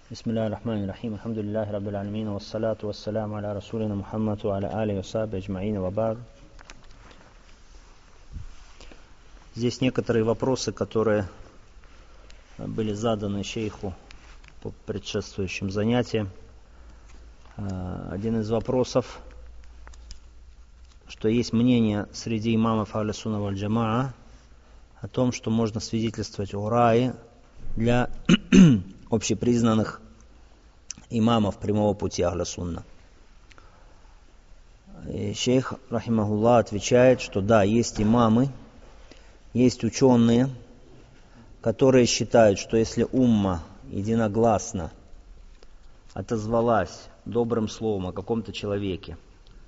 Бисмиллахи рахмани рахим, алхамдулиллахи раббил алямин, вассалату вассаляму аля расулина Мухаммаду, аля алейхи вассахбихи аджмаин, ва ба'д. Здесь некоторые вопросы, которые были заданы шейху по предшествующим занятиям. Один из вопросов, что есть мнение среди имамов Ахлю Сунна валь Джамаа о том, что можно свидетельствовать о рае для общепризнанных имамов прямого пути Ахлю Сунна. И шейх, рахимахуллах, отвечает, что да, есть имамы, есть ученые, которые считают, что если умма единогласно отозвалась добрым словом о каком-то человеке,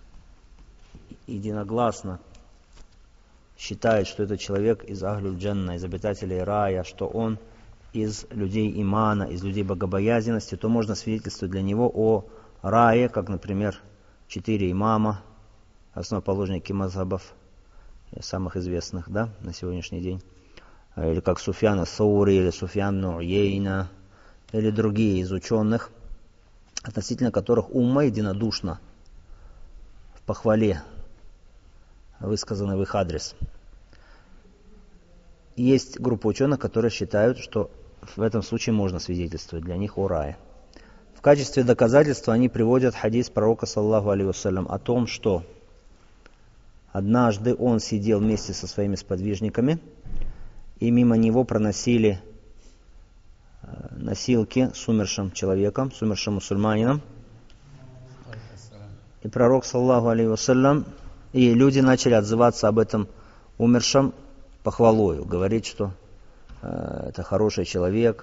единогласно считает, что этот человек из Ахлюль Джанна, из обитателей рая, что он из людей имана, из людей богобоязненности, то можно свидетельствовать для него о рае, как, например, 4 имама, основоположники мазхабов, самых известных, да, на сегодняшний день, или как Суфьян ас-Саури, или Суфьян ибн Уейна, или другие из ученых, относительно которых умма единодушна в похвале, высказанной в их адрес. Есть группа ученых, которые считают, что в этом случае можно свидетельствовать для них о рае. В качестве доказательства они приводят хадис пророка, саллаллаху алейхи вассалям, о том, что однажды он сидел вместе со своими сподвижниками, и мимо него проносили носилки с умершим человеком, с умершим мусульманином. И пророк, саллаллаху алейхи вассалям, и люди начали отзываться об этом умершем похвалою, говорить, что это хороший человек,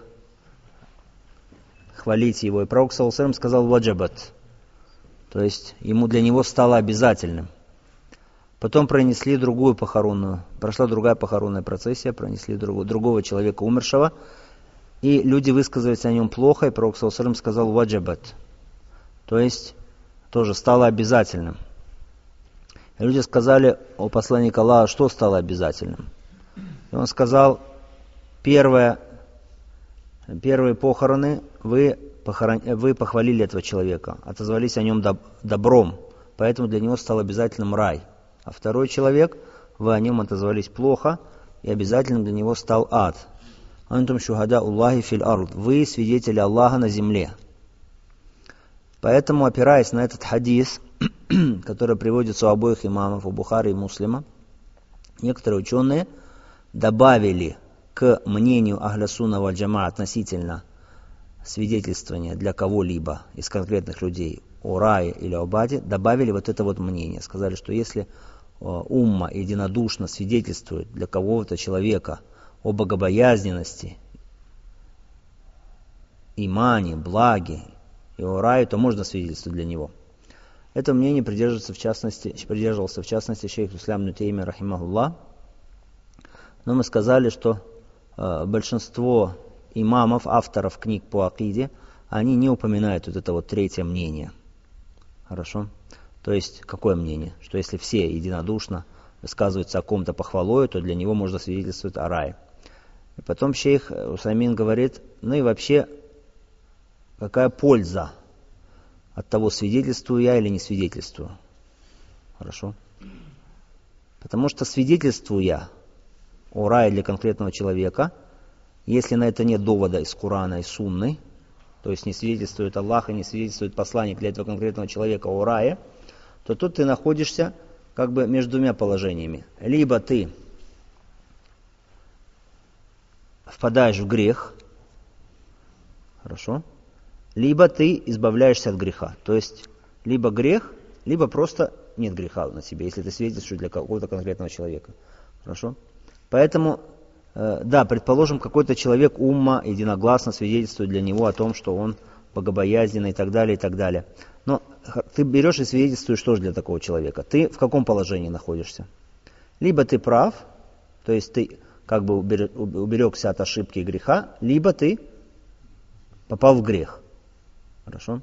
хвалить его. И пророк, саллаллаху алейхи вассалям, сказал ваджабат, то есть для него стало обязательным. Потом пронесли прошла другая похоронная процессия, пронесли другого человека умершего, и люди высказывались о нем плохо, и пророк, саллаллаху алейхи вассалям, сказал ваджабат, то есть тоже стало обязательным. И люди сказали: о посланник Аллаха, что стало обязательным? И он сказал: первые похороны вы похвалили этого человека, отозвались о нем добром, поэтому для него стал обязательным рай. А второй человек, вы о нем отозвались плохо, и обязательным для него стал ад. Антум шухада Аллахи фил ард, вы свидетели Аллаха на земле. Поэтому, опираясь на этот хадис, который приводится у обоих имамов, у Бухари и Муслима, некоторые ученые добавили к мнению Ахлю Сунна валь Джамаа относительно свидетельствования для кого-либо из конкретных людей о рае или об аде, добавили вот это вот мнение. Сказали, что если умма единодушно свидетельствует для кого-то человека о богобоязненности, имане, благе и о рае, то можно свидетельствовать для него. Это мнение придерживался в частности шейх Ислам ибн Теймия, рахимахуллах. Но мы сказали, что большинство имамов, авторов книг по акиде, они не упоминают вот это вот третье мнение. Хорошо? То есть, какое мнение? Что если все единодушно высказываются о ком-то похвалою, то для него можно свидетельствовать о рае. И потом шейх Усаймин говорит: ну и вообще, какая польза от того, свидетельствую я или не свидетельствую? Хорошо? Потому что свидетельствую я о рае для конкретного человека, если на это нет довода из Корана и Сунны, то есть не свидетельствует Аллах и не свидетельствует посланник для этого конкретного человека о рае, то тут ты находишься как бы между двумя положениями. Либо ты впадаешь в грех, хорошо, либо ты избавляешься от греха. То есть либо грех, либо просто нет греха на тебе, если ты свидетельствуешь для какого-то конкретного человека. Хорошо? Поэтому, да, предположим, какой-то человек умма единогласно свидетельствует для него о том, что он богобоязненный и так далее, и так далее. Но ты берешь и свидетельствуешь тоже для такого человека. Ты в каком положении находишься? Либо ты прав, то есть ты как бы уберегся от ошибки и греха, либо ты попал в грех. Хорошо?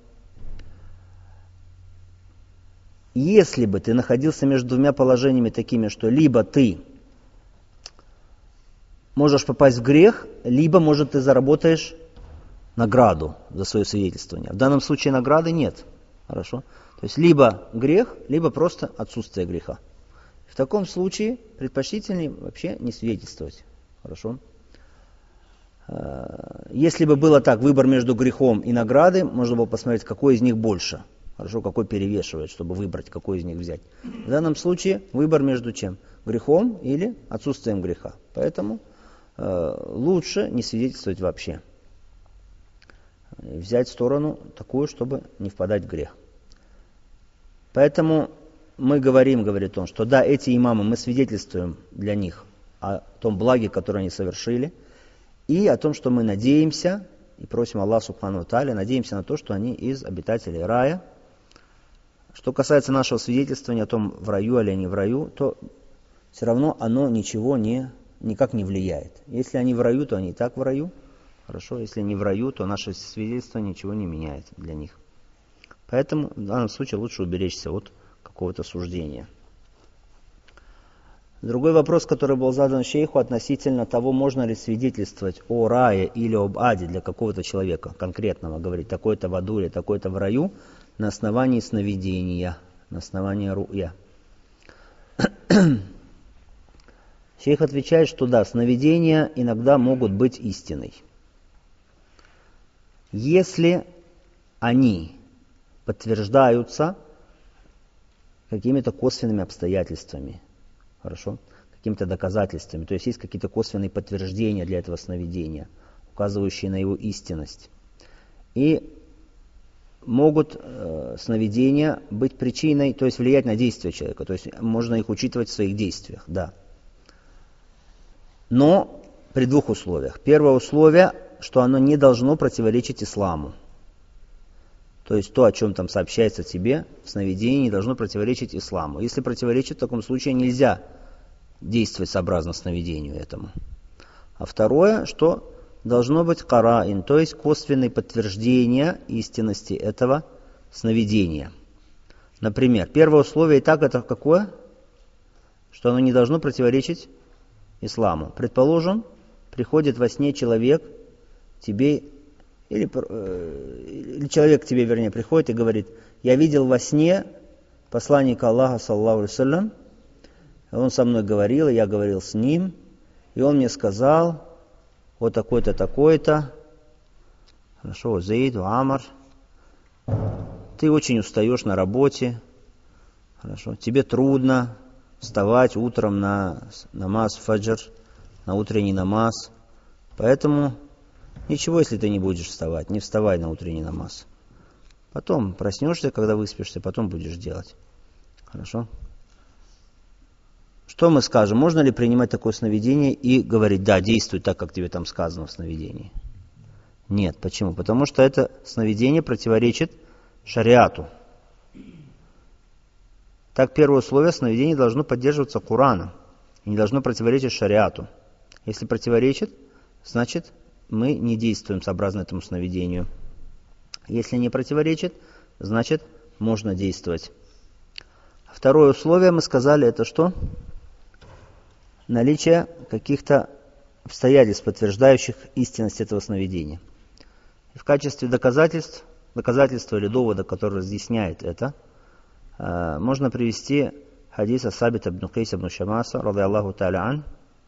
Если бы ты находился между двумя положениями такими, что либо ты можешь попасть в грех, либо, может, ты заработаешь награду за свое свидетельствование. В данном случае награды нет. Хорошо? То есть либо грех, либо просто отсутствие греха. В таком случае предпочтительнее вообще не свидетельствовать. Хорошо? Если бы было так, выбор между грехом и наградой, можно было посмотреть, какой из них больше. Хорошо, какой перевешивает, чтобы выбрать, какой из них взять. В данном случае выбор между чем? Грехом или отсутствием греха. Поэтому лучше не свидетельствовать вообще. Взять сторону такую, чтобы не впадать в грех. Поэтому мы говорит он, что да, эти имамы, мы свидетельствуем для них о том благе, которое они совершили, и о том, что мы надеемся, и просим Аллаха Субхану ва Тааля, надеемся на то, что они из обитателей рая. Что касается нашего свидетельствования о том, в раю или не в раю, то все равно оно никак не влияет. Если они в раю, то они и так в раю. Хорошо, если не в раю, то наше свидетельство ничего не меняет для них. Поэтому в данном случае лучше уберечься от какого-то суждения. Другой вопрос, который был задан шейху относительно того, можно ли свидетельствовать о рае или об аде для какого-то человека конкретного, говорить, такой-то в аду или такой-то в раю, на основании сновидения, на основании ру'я. Шейх отвечает, что да, сновидения иногда могут быть истиной. Если они подтверждаются какими-то косвенными обстоятельствами, хорошо, какими-то доказательствами, то есть какие-то косвенные подтверждения для этого сновидения, указывающие на его истинность. И могут сновидения быть причиной, то есть влиять на действия человека, то есть можно их учитывать в своих действиях, да. Но при двух условиях. Первое условие, что оно не должно противоречить исламу. То есть то, о чем там сообщается тебе в сновидении, не должно противоречить исламу. Если противоречит, в таком случае нельзя действовать сообразно сновидению этому. А второе, что должно быть караин, то есть косвенное подтверждение истинности этого сновидения. Например, первое условие и так это какое? Что оно не должно противоречить исламу. Предположим, приходит во сне человек тебе, или человек к тебе, вернее, приходит и говорит: я видел во сне посланника Аллаха, саллаллаху алейхи ва саллям, он со мной говорил, и я говорил с ним, и он мне сказал, вот такой-то, такой-то, хорошо, Заид, Амар, ты очень устаешь на работе, хорошо, тебе трудно вставать утром на намаз фаджр, на утренний намаз, поэтому ничего, если ты не будешь вставать, не вставай на утренний намаз. Потом проснешься, когда выспишься, потом будешь делать. Хорошо? Что мы скажем? Можно ли принимать такое сновидение и говорить, да, действуй так, как тебе там сказано в сновидении? Нет. Почему? Потому что это сновидение противоречит шариату. Так, первое условие, сновидение должно поддерживаться Кораном и не должно противоречить шариату. Если противоречит, значит, мы не действуем сообразно этому сновидению. Если не противоречит, значит, можно действовать. Второе условие, мы сказали, это что? Наличие каких-то обстоятельств, подтверждающих истинность этого сновидения. И в качестве доказательства или довода, который разъясняет это, можно привести хадис Сабита ибн Кайса ибн Шамаса, ради Аллаху та'аля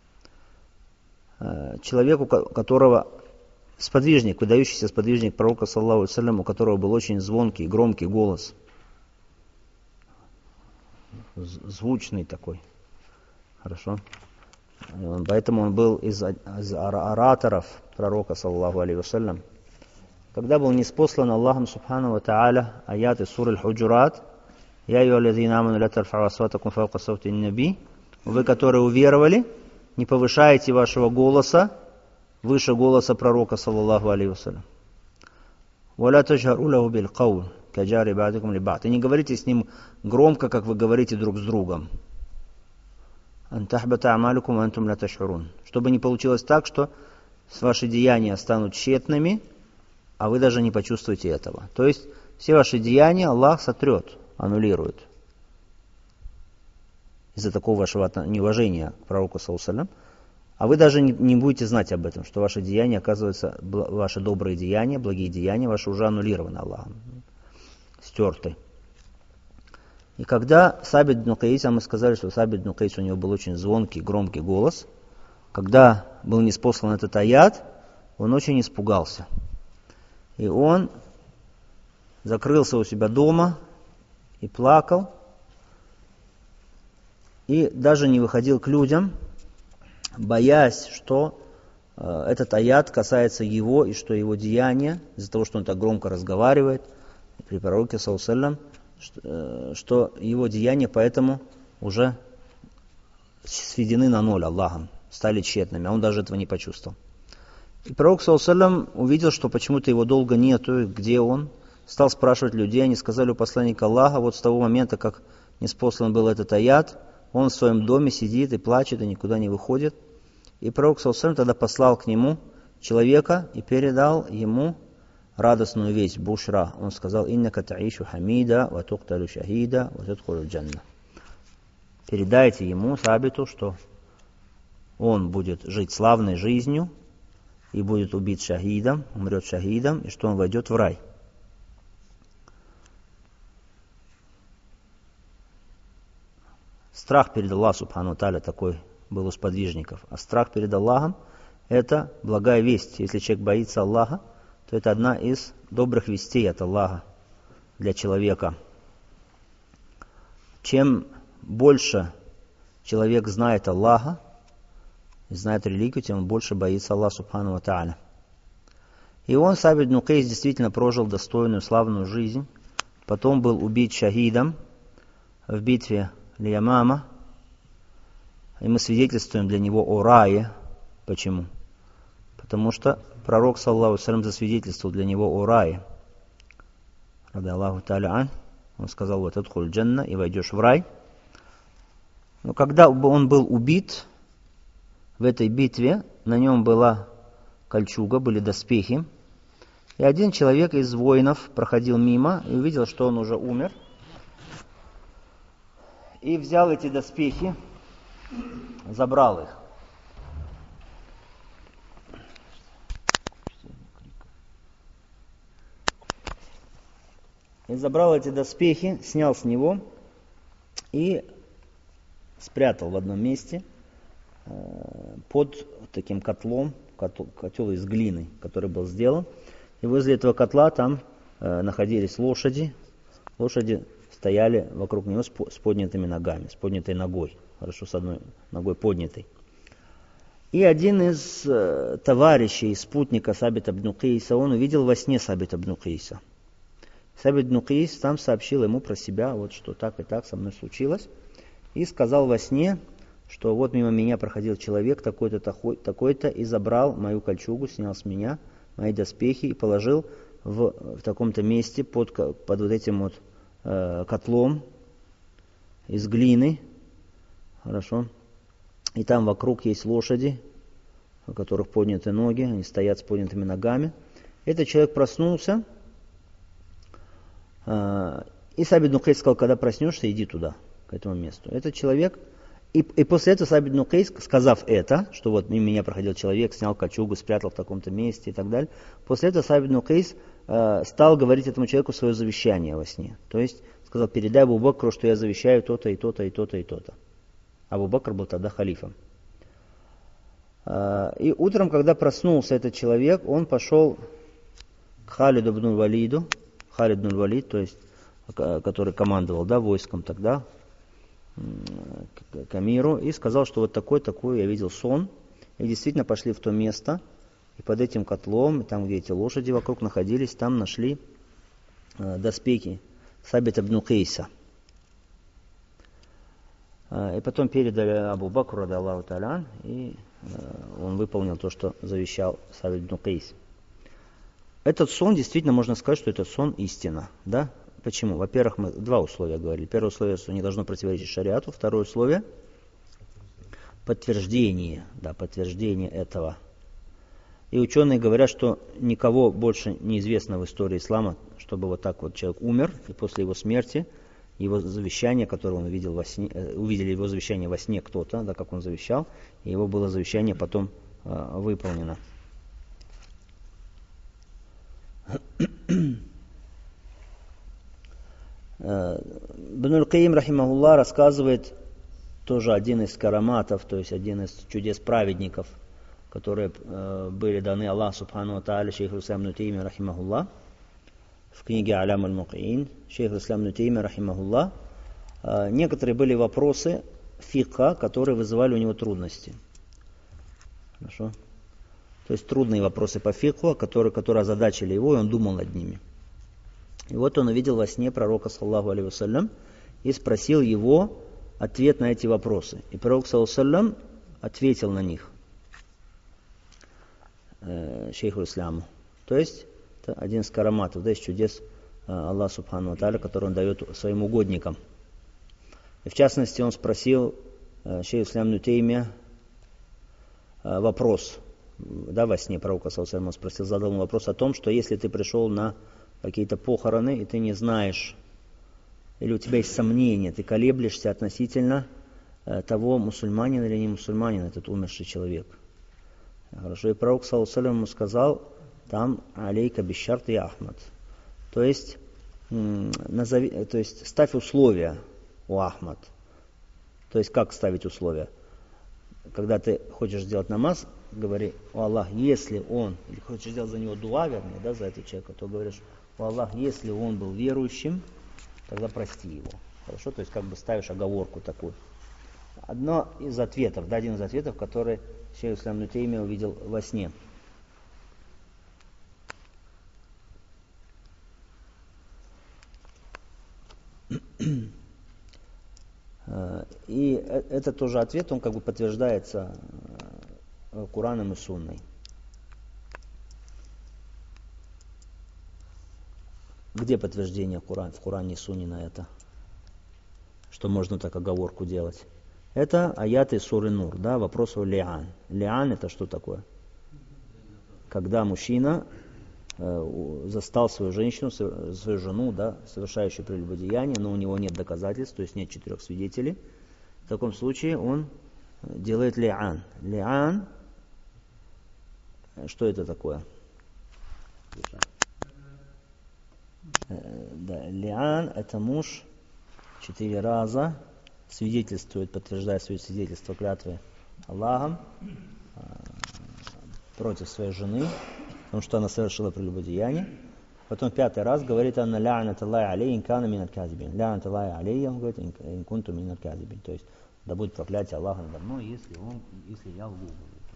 ан, человеку, которого сподвижник, выдающийся сподвижник пророка, саллаллаху алейхи ва саллям, у которого был очень звонкий, громкий голос, звучный такой, хорошо. Поэтому он был из ораторов пророка, саллаллаху алейхи ва саллям. Когда был ниспослан Аллахом субхану ва та'аля аят из суры Аль-Худжурат, «Я айюхаллазина аману ла тарфау асватакум фаука савти ан-наби», вы, которые уверовали, не повышаете вашего голоса выше голоса пророка, саллаллаху алейхи ва саллям. «Ва ла таджару лаху бил каул, каджари ба'дикум ли ба'д». И не говорите с ним громко, как вы говорите друг с другом. «Ан тахбата амалукум ва антум ла таш'урун». Чтобы не получилось так, что ваши деяния станут тщетными, а вы даже не почувствуете этого. То есть все ваши деяния Аллах сотрет, аннулирует. Из-за такого вашего неуважения к пророку, саллаллаху алейхи ва саллям, А вы даже не будете знать об этом, что ваши деяния, оказывается, ваши добрые деяния, благие деяния, ваши уже аннулированы Аллахом, стерты. И когда Сабит ибн Каис, а мы сказали, что Сабит ибн Каис, у него был очень звонкий, громкий голос, когда был ниспослан этот аят, он очень испугался. И он закрылся у себя дома и плакал, и даже не выходил к людям, боясь, что этот аят касается его, и что его деяния, из-за того, что он так громко разговаривает при пророке, саллаллаху, что его деяния поэтому уже сведены на ноль Аллахом, стали тщетными, а он даже этого не почувствовал. И пророк, саллаллаху, увидел, что почему-то его долго нету, где он, стал спрашивать людей, они сказали у посланника Аллаха, вот с того момента, как ниспослан был этот аят, он в своем доме сидит и плачет, и никуда не выходит. И пророк, саллаллаху, тогда послал к нему человека и передал ему радостную весть, бушра. Он сказал: «Иннака таишу хамида, ва тукталю шахида, ва тадхулу джанна». Передайте ему, Сабиту, что он будет жить славной жизнью и будет убит шахидом, умрет шахидом, и что он войдет в рай. Страх перед Аллахом, субхану та'аля, такой был у сподвижников. А страх перед Аллахом – это благая весть. Если человек боится Аллаха, то это одна из добрых вестей от Аллаха для человека. Чем больше человек знает Аллаха, знает религию, тем он больше боится Аллаха, субхану ва та'аля. И он, Сабит ибн Каис, действительно прожил достойную, славную жизнь. Потом был убит шахидом в битве Ямама. И мы свидетельствуем для него о рае. Почему? Потому что пророк, саллаллаху алейхи ва саллям, засвидетельствовал для него о рае. Ради Аллаху та'аля ан. Он сказал: вот адхуль джанна, и войдешь в рай. Но когда он был убит, в этой битве на нем была кольчуга, были доспехи. И один человек из воинов проходил мимо и увидел, что он уже умер. И взял эти доспехи, забрал их. И забрал эти доспехи, снял с него и спрятал в одном месте под таким котлом, котел из глины, который был сделан. И возле этого котла там находились лошади. Лошади стояли вокруг него с поднятыми ногами, с поднятой ногой. Хорошо, с одной ногой поднятой. И один из товарищей, спутника Сабита ибн Каиса, он увидел во сне Сабита ибн Каиса. Сабит ибн Каис там сообщил ему про себя, вот что так и так со мной случилось. И сказал во сне, что вот мимо меня проходил человек такой-то, такой-то, и забрал мою кольчугу, снял с меня мои доспехи и положил в таком-то месте под вот этим вот котлом из глины. Хорошо. И там вокруг есть лошади, у которых подняты ноги, они стоят с поднятыми ногами. Этот человек проснулся, и Сабит ибн Каис сказал: когда проснешься, иди туда, к этому месту. Этот человек, и после этого Сабит ибн Каис, сказав это, что вот мимо меня проходил человек, снял кольчугу, спрятал в таком-то месте и так далее, после этого Сабит ибн Каис стал говорить этому человеку свое завещание во сне. То есть сказал: передай Абу Бакру, что я завещаю то-то и то-то и то-то и то-то. Абу Бакр был тогда халифом. И утром, когда проснулся этот человек, он пошел к Халиду ибн Валиду, Халид ибн Валид, то есть, который командовал, да, войском тогда, к Амиру, и сказал, что вот такой я видел сон. И действительно пошли в то место, и под этим котлом, там, где эти лошади вокруг находились, там нашли доспехи Сабита ибн Каиса. И потом передали Абу Бакру, ради Аллаху та'аля, и он выполнил то, что завещал Сабит ибн Каис. Этот сон, действительно, можно сказать, что этот сон истина. Да? Почему? Во-первых, мы два условия говорили. Первое условие, что не должно противоречить шариату. Второе условие – подтверждение этого. И ученые говорят, что никого больше не известно в истории ислама, чтобы вот так вот человек умер, и после его смерти его завещание, которое он увидел во сне, увидели его завещание во сне кто-то, да, как он завещал, и его было завещание потом выполнено. Ибн аль-Каим, рахимахуллах, рассказывает тоже один из караматов, то есть один из чудес праведников, которые были даны Аллаху субхану ва тааля шейху ислам ибн Тайми, рахимахуллах, в книге Алям аль-Мукиин, шейх ислам ибн Тайми, рахимахуллах. Некоторые были вопросы фикха, которые вызывали у него трудности. Хорошо? То есть трудные вопросы по фикху, которые озадачили его, и он думал над ними. И вот он увидел во сне пророка, саллаллаху алейхи вассалям, и спросил его ответ на эти вопросы. И пророк, саллаллаху алейхи вассалям, ответил на них шейху исляму. То есть это один из караматов, да, из чудес Аллаха субхану ва тааля, который он дает своим угодникам. И в частности, он спросил шейху ислям ибн Тайми вопрос, да, во сне пророка, саллаллаху алейхи вассалям, он спросил, задал ему вопрос о том, что если ты пришел на какие-то похороны, и ты не знаешь, или у тебя есть сомнения, ты колеблешься относительно того, мусульманин или не мусульманин этот умерший человек. Хорошо, и пророк, саллаллаху алейхи вассалям, ему сказал, там алейка бишшарт и Ахмад. То есть, ставь условия у Ахмад. То есть, как ставить условия? Когда ты хочешь сделать намаз, говори, о Аллах, если он, или хочешь сделать за него дуа, вернее, да, за этого человека, то говоришь, о Аллах, если он был верующим, тогда прости его. Хорошо? То есть как бы ставишь оговорку такую. Один из ответов, который шейх ислам ибн Тайми увидел во сне. И это тоже ответ, он как бы подтверждается Кораном и Сунной. Где подтверждение в Коране и Сунне на это? Что можно так оговорку делать? Это аяты суры Нур, да, вопрос о лиан. Лиан это что такое? Когда мужчина застал свою женщину, свою жену, да, совершающую прелюбодеяние, но у него нет доказательств, то есть нет 4 свидетелей. В таком случае он делает лиан. Лиан, что это такое? Да, лиан это муж 4 раза свидетельствует, подтверждает свое свидетельство клятвы Аллахом против своей жены, потому что она совершила прелюбодеяние. Потом 5-й раз говорит она ла'нат Аллахи алейhi ин кана мин аль-казибин. Ла'нат Аллахи алейhi, он говорит, ин кунту мин аль-казибин. То есть, да будет проклятие Аллаха надо мной, если я лгу.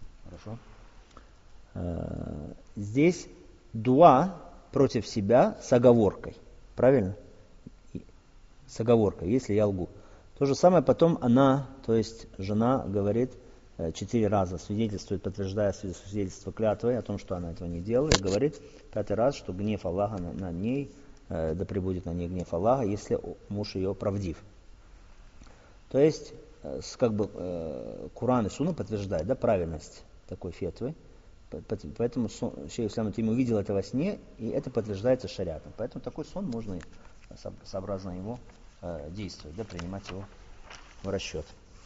Хорошо? Здесь дуа против себя с оговоркой. Правильно? С оговоркой, если я лгу. То же самое потом она, то есть жена, говорит 4 раза, свидетельствует, подтверждая свидетельство клятвой о том, что она этого не делала, и говорит 5-й раз, что гнев Аллаха над ней, да пребудет на ней гнев Аллаха, если муж ее правдив. То есть, как бы Куран и Сунна подтверждают, да, правильность такой фетвы. Поэтому шейх ислам ибн Тайми увидел это во сне, и это подтверждается шариатом. Поэтому такой сон можно сообразно его действовать, да, принимать его в расчет.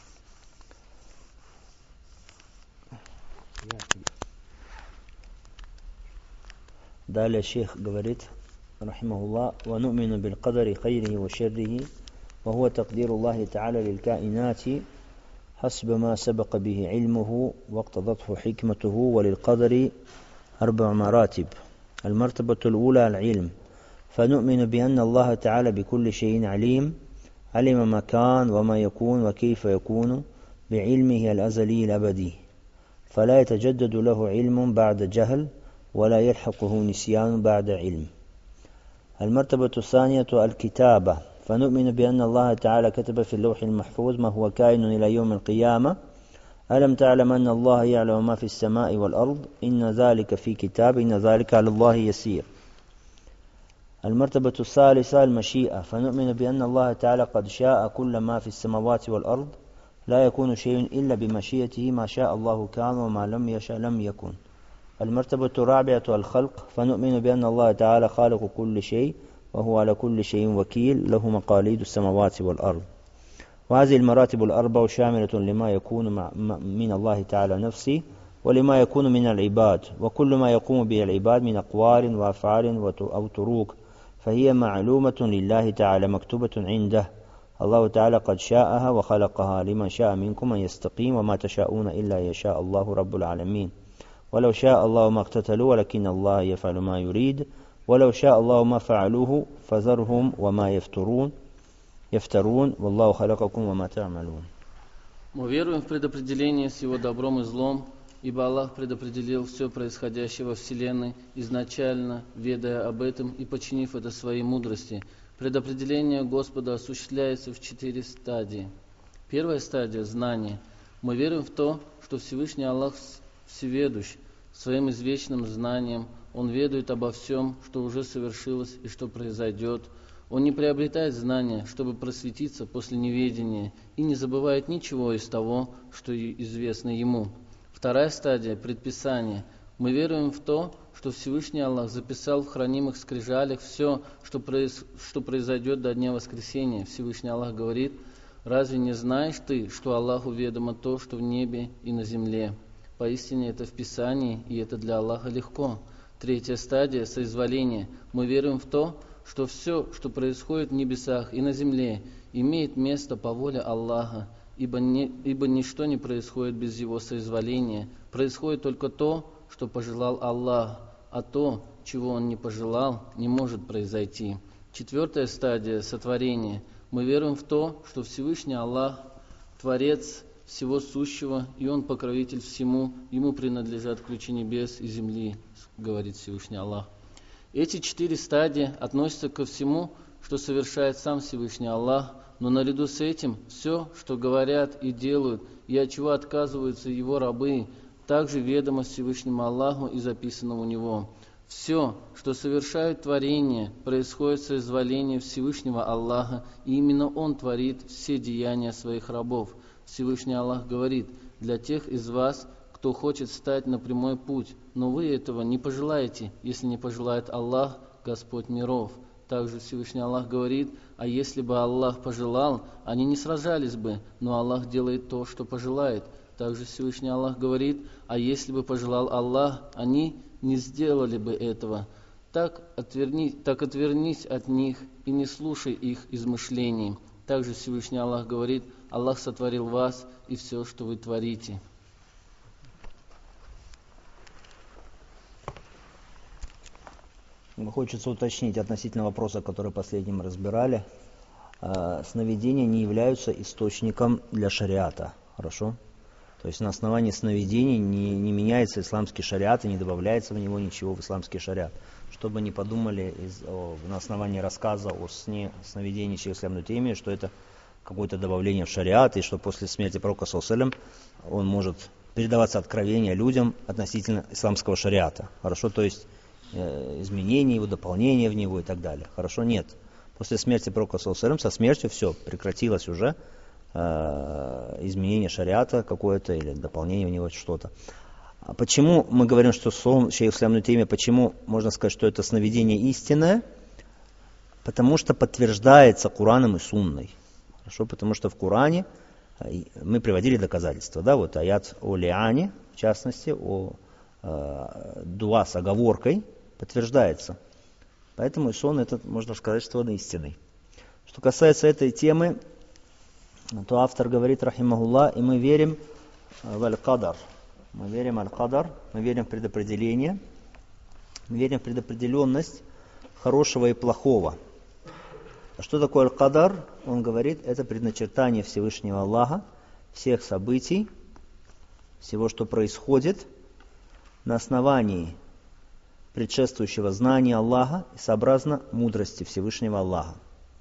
Далее шейх говорит, рахимахуллах, ва ну'мину бил кадари хайрихи ва шеррихи, ва хуа тaqдиру Аллахи та'аля лил каинати, حسب ما سبق به علمه واقتضته حكمته وللقدر 4 مراتب. المرتبة الأولى العلم، فنؤمن بأن الله تعالى بكل شيء عليم، علم ما كان وما يكون وكيف يكون بعلمه الأزلي الأبدي، فلا يتجدد له علم بعد جهل ولا يلحقه نسيان بعد علم. المرتبة الثانية الكتابة، فنؤمن بأن الله تعالى كتب في اللوح المحفوظ ما هو كائن إلى يوم القيامة، ألم تعلم أن الله يعلم ما في السماء والأرض، إن ذلك في كتاب، إن ذلك على الله يسير. المرتبة الثالثة المشيئة، فنؤمن بأن الله تعالى قد شاء كل ما في السماوات والأرض، لا يكون شيء إلا بمشيئته، ما شاء الله كان وما لم يشاء لم يكن. المرتبة الرابعة الخلق، فنؤمن بأن الله تعالى خالق كل شيء وهو على كل شيء وكيل له مقاليد السماوات والأرض. وهذه المراتب الأربع شاملة لما يكون من الله تعالى نفسه ولما يكون من العباد، وكل ما يقوم به العباد من أقوال وأفعال أو تروك فهي معلومة لله تعالى مكتوبة عنده. الله تعالى قد شاءها وخلقها لمن شاء منكم أن يستقيم وما تشاءون إلا يشاء الله رب العالمين. ولو شاء الله ما اقتتلوا ولكن الله يفعل ما يريد. ولو شاء الله ما فعلوه فذرهم وما يفترون والله خلقكم وما تعملون. Мы веруем в предопределение с его добром и злом, ибо Аллах предопределил все происходящее во Вселенной изначально, ведая об этом и подчинив это своей мудрости. Предопределение Господа осуществляется в 4 стадии. Первая стадия – знание. Мы веруем в то, что Всевышний Аллах всеведущ. Своим извечным знанием Он ведает обо всем, что уже совершилось и что произойдет. Он не приобретает знания, чтобы просветиться после неведения, и не забывает ничего из того, что известно Ему. Вторая стадия – предписание. Мы веруем в то, что Всевышний Аллах записал в хранимых скрижалях все, что произойдет до Дня Воскресения. Всевышний Аллах говорит: «Разве не знаешь ты, что Аллаху ведомо то, что в небе и на земле? Поистине это в Писании, и это для Аллаха легко». Третья стадия – соизволение. Мы веруем в то, что все, что происходит в небесах и на земле, имеет место по воле Аллаха, ибо ничто не происходит без Его соизволения. Происходит только то, что пожелал Аллах, а то, чего Он не пожелал, не может произойти. Четвертая стадия – сотворение. Мы веруем в то, что Всевышний Аллах – Творец всего сущего, и Он покровитель всему, Ему принадлежат ключи небес и земли, говорит Всевышний Аллах. Эти 4 стадии относятся ко всему, что совершает сам Всевышний Аллах, но наряду с этим все, что говорят и делают, и от чего отказываются Его рабы, также ведомо Всевышнему Аллаху и записано у Него. Все, что совершают творения, происходит с соизволения Всевышнего Аллаха, и именно Он творит все деяния своих рабов. Всевышний Аллах говорит: «Для тех из вас, кто хочет встать на прямой путь, но вы этого не пожелаете, если не пожелает Аллах, Господь миров». Также Всевышний Аллах говорит: «А если бы Аллах пожелал, они не сражались бы, но Аллах делает то, что пожелает». Также Всевышний Аллах говорит: «А если бы пожелал Аллах, они не сделали бы этого». Так отвернись от них и не слушай их измышлений. Также Всевышний Аллах говорит: «Аллах сотворил вас и все, что вы творите». Хочется уточнить относительно вопроса, который последним разбирали. Сновидения не являются источником для шариата. Хорошо? То есть на основании сновидений не меняется исламский шариат и не добавляется в него ничего в исламский шариат. Чтобы не подумали на основании рассказа о сновидении шейха ислама ибн Теймии, что это какое-то добавление в шариат, и что после смерти пророка ﷺ он может передаваться откровения людям относительно исламского шариата. Хорошо? То есть изменения его, дополнения в него и так далее. Хорошо? Нет. После смерти пророка ﷺ, со смертью все, прекратилось уже изменение шариата какое-то или дополнение в него что-то. А почему мы говорим, что сон шейх ислама ибн Теймия, почему можно сказать, что это сновидение истинное? Потому что подтверждается Кураном и Сунной. Хорошо? Потому что в Коране мы приводили доказательства. Да? Вот аят о лиане, в частности, о дуа с оговоркой, подтверждается. Поэтому и сон этот, можно сказать, что он истинный. Что касается этой темы, то автор говорит, рахимахуллах, и мы верим в аль-кадар. Мы верим в аль-кадар, мы верим в предопределение, мы верим в предопределенность хорошего и плохого. А что такое аль-кадар? Он говорит, это предначертание Всевышнего Аллаха всех событий, всего, что происходит, на основании предшествующего знания Аллаха и сообразно мудрости Всевышнего Аллаха.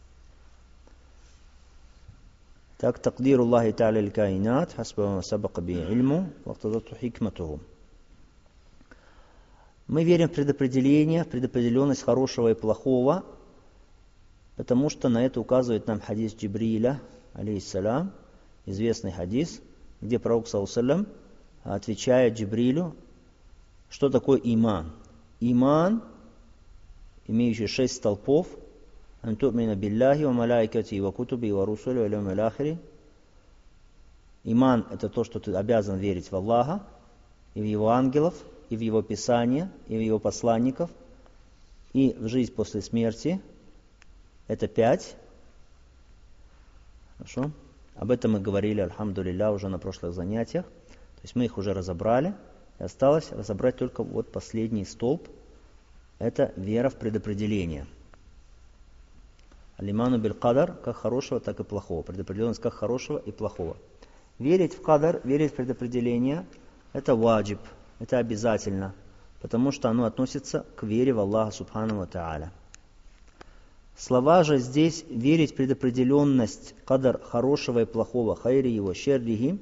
Так, такдир Аллахи та'аля аль-каинат, хасба сабака би ильму, вақтадату хикматуху. Мы верим в предопределение, в предопределенность хорошего и плохого, потому что на это указывает нам хадис Джибриля, алейхиссалям, известный хадис, где пророк саллаллаху отвечает Джибрилю, что такое иман. Иман, имеющий 6 столпов, ан ту'мина билляхи ва малайкати ва кутуби ва русули ва льяумил ахири. Иман – это то, что ты обязан верить в Аллаха, и в Его ангелов, и в Его Писания, и в Его посланников, и в жизнь после смерти. Это 5. Хорошо? Об этом мы говорили, альхамдулилля, уже на прошлых занятиях. То есть мы их уже разобрали. И осталось разобрать только вот последний столб. Это вера в предопределение. Алиману биль кадар, как хорошего, так и плохого. Предопределенность как хорошего и плохого. Верить в кадар, верить в предопределение, это ваджиб, это обязательно, потому что оно относится к вере в Аллаха Субхану ва Тааля. Слова же здесь верить в предопределенность кадар хорошего и плохого, хайри его, шеррихи.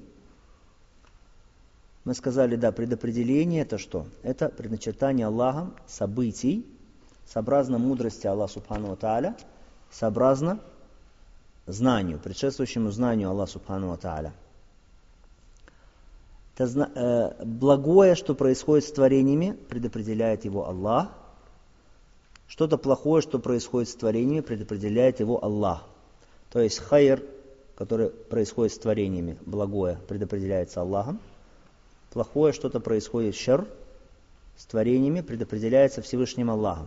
Мы сказали, да, предопределение это что? Это предначертание Аллахом событий, сообразно мудрости Аллаха Субхану ва Тааля, сообразно знанию, предшествующему знанию Аллаха Субхану ва Тааля. Это благое, что происходит с творениями, предопределяет его Аллах. Что-то плохое, что происходит с творениями, предопределяет его Аллах. То есть хайр, который происходит с творениями, благое, предопределяется Аллахом. Плохое, что-то происходит шар с творениями, предопределяется Всевышним Аллахом.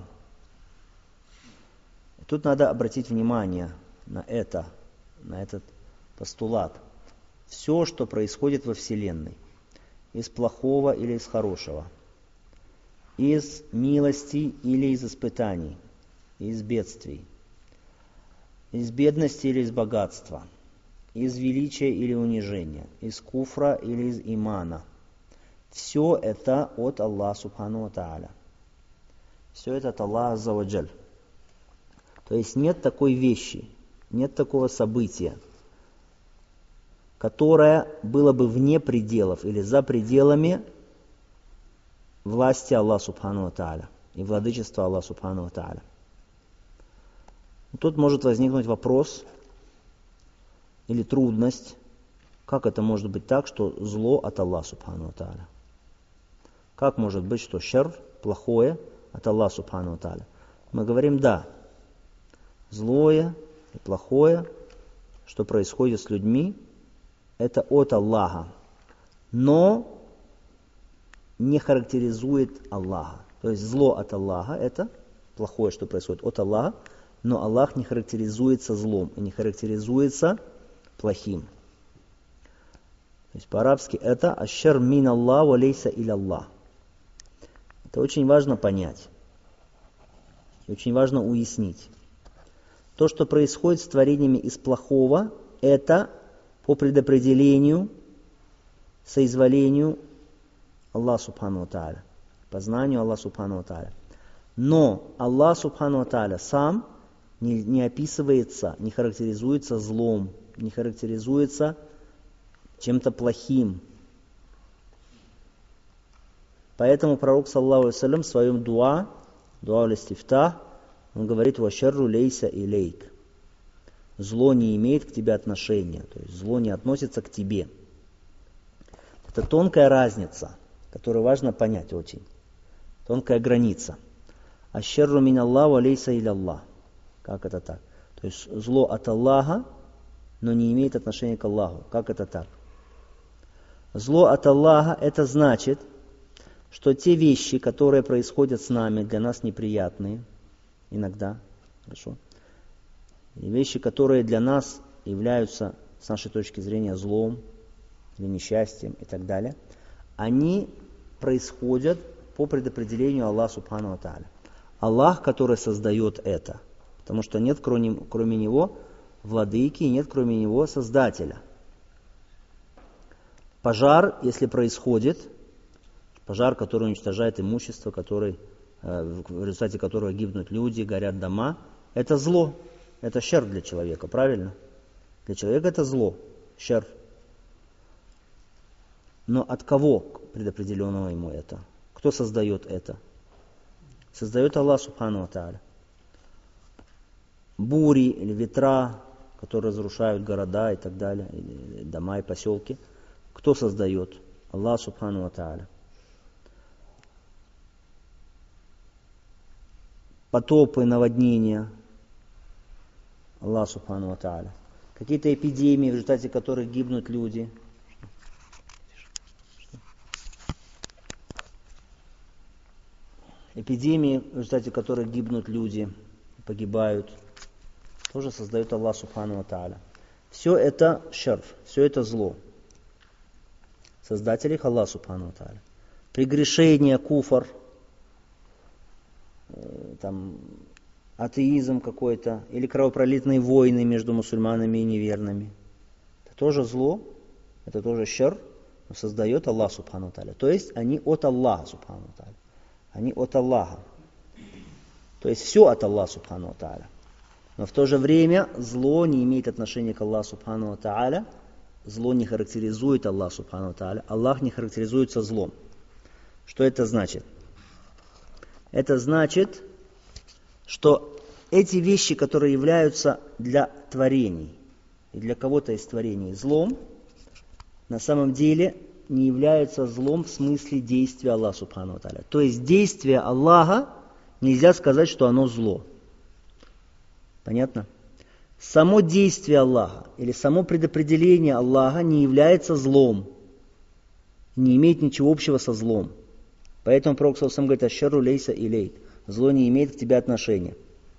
Тут надо обратить внимание на этот постулат. Все, что происходит во Вселенной, из плохого или из хорошего, из милости или из испытаний, из бедствий, из бедности или из богатства, из величия или унижения, из куфра или из имана. Все это от Аллаха Субхану ва Тааля. Все это от Аллаха Азза ва Джаль. То есть нет такой вещи, нет такого события, которое было бы вне пределов или за пределами власти Аллаха Субхану ва Тааля и владычества Аллаха Субхану ва Тааля. Тут может возникнуть вопрос или трудность, как это может быть так, что зло от Аллаха Субхану ва Тааля? Как может быть, что шар, плохое, от Аллаха Субхану ва Тааля? Мы говорим, да, злое и плохое, что происходит с людьми, это от Аллаха, но не характеризует Аллаха. То есть зло от Аллаха, это плохое, что происходит от Аллаха, но Аллах не характеризуется злом и не характеризуется плохим. То есть по-арабски это «Ашшар мин Аллах ва лейса иля Аллах». Это очень важно понять. И очень важно уяснить. То, что происходит с творениями из плохого, это по предопределению, соизволению Аллаха Субхану ва Тааля, по знанию Аллаха Субхану ва Тааля. Но Аллах Субхану ва Тааля сам не описывается, не характеризуется злом, не характеризуется чем-то плохим. Поэтому пророк, саллаллаху алейхи ва саллям, в своем дуа аль-истифтах, он говорит: «Вашарру лейса илейк». Зло не имеет к тебе отношения, то есть зло не относится к тебе. Это тонкая разница, которую важно понять очень. Тонкая граница. «Ашшарру мин Аллах ва лейса иля Аллах». Как это так? То есть зло от Аллаха, но не имеет отношения к Аллаху. Как это так? Зло от Аллаха, это значит, что те вещи, которые происходят с нами, для нас неприятные, иногда, хорошо, и вещи, которые для нас являются, с нашей точки зрения, злом или несчастьем и так далее, они происходят по предопределению Аллаха Субхану ва Тааля. Аллах, который создает это, потому что нет кроме Него владыки, и нет кроме Него Создателя. Пожар, если происходит, пожар, который уничтожает имущество, в результате которого гибнут люди, горят дома, это зло, это шар для человека, правильно? Для человека это зло, шар. Но от кого предопределенного ему это? Кто создает это? Создает Аллах Субхану ва Тааля. Бури или ветра, которые разрушают города и так далее, или дома и поселки. Кто создает? Аллах Субхану ва Тааля. Потопы, наводнения. Аллах Субхану ва Тааля. Какие-то эпидемии, в результате которых гибнут люди. Эпидемии, в результате которых гибнут люди, погибают, тоже создает Аллах Субхану ва Тааля. Все это шарр, все это зло. Создатель их Аллах Субхану ва Тааля. Прегрешение, куфр, там, атеизм какой-то, или кровопролитные войны между мусульманами и неверными. Это тоже зло, это тоже шарр, но создает Аллах Субхану ва Тааля. То есть они от Аллаха Субхану ва Тааля. Они от Аллаха. То есть все от Аллаха Субхану ва Тааля. Но в то же время зло не имеет отношения к Аллаху Субхану ва Тааля. Зло не характеризует Аллах Субхану ва Тааля. Аллах не характеризуется злом. Что это значит? Это значит, что эти вещи, которые являются для творений и для кого-то из творений злом, на самом деле не являются злом в смысле действия Аллаха Субхану ва Тааля. То есть действие Аллаха нельзя сказать, что оно зло. Понятно? Само действие Аллаха или само предопределение Аллаха не является злом, не имеет ничего общего со злом. Поэтому Пророк сам говорит: «Аш-шарру лейса илейк». Зло не имеет к тебе отношения.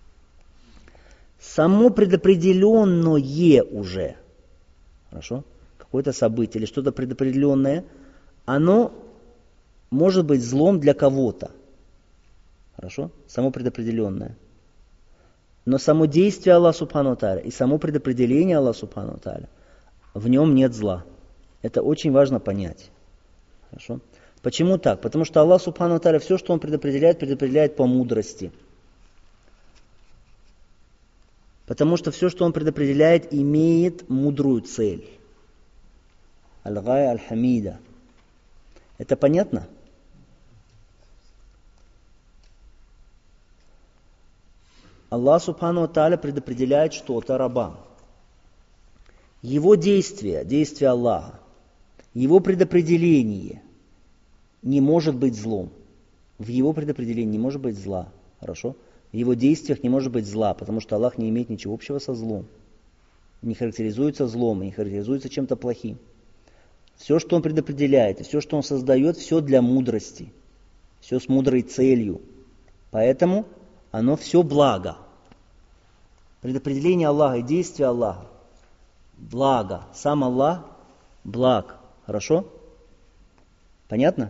Само предопределенное уже, хорошо? Какое-то событие или что-то предопределенное, оно может быть злом для кого-то. Хорошо? Само предопределенное. Но само действие Аллаха Субхану ва Тааля и само предопределение Аллаха Субхану ва Тааля, в нем нет зла. Это очень важно понять. Хорошо? Почему так? Потому что Аллах Субхану ва Тааля все, что Он предопределяет по мудрости. Потому что все, что Он предопределяет, имеет мудрую цель. Аль-Гая Аль-Хамида. Это понятно? Аллах Субхану ва Тааля предопределяет что-то рабам. Его действие Аллаха, его предопределение не может быть злом. В его предопределении не может быть зла. Хорошо? В его действиях не может быть зла, потому что Аллах не имеет ничего общего со злом. Не характеризуется злом, не характеризуется чем-то плохим. Все, что Он предопределяет, и все, что Он создает, все для мудрости. Все с мудрой целью. Поэтому оно все благо. Предопределение Аллаха и действие Аллаха – благо. Сам Аллах – благ. Хорошо? Понятно?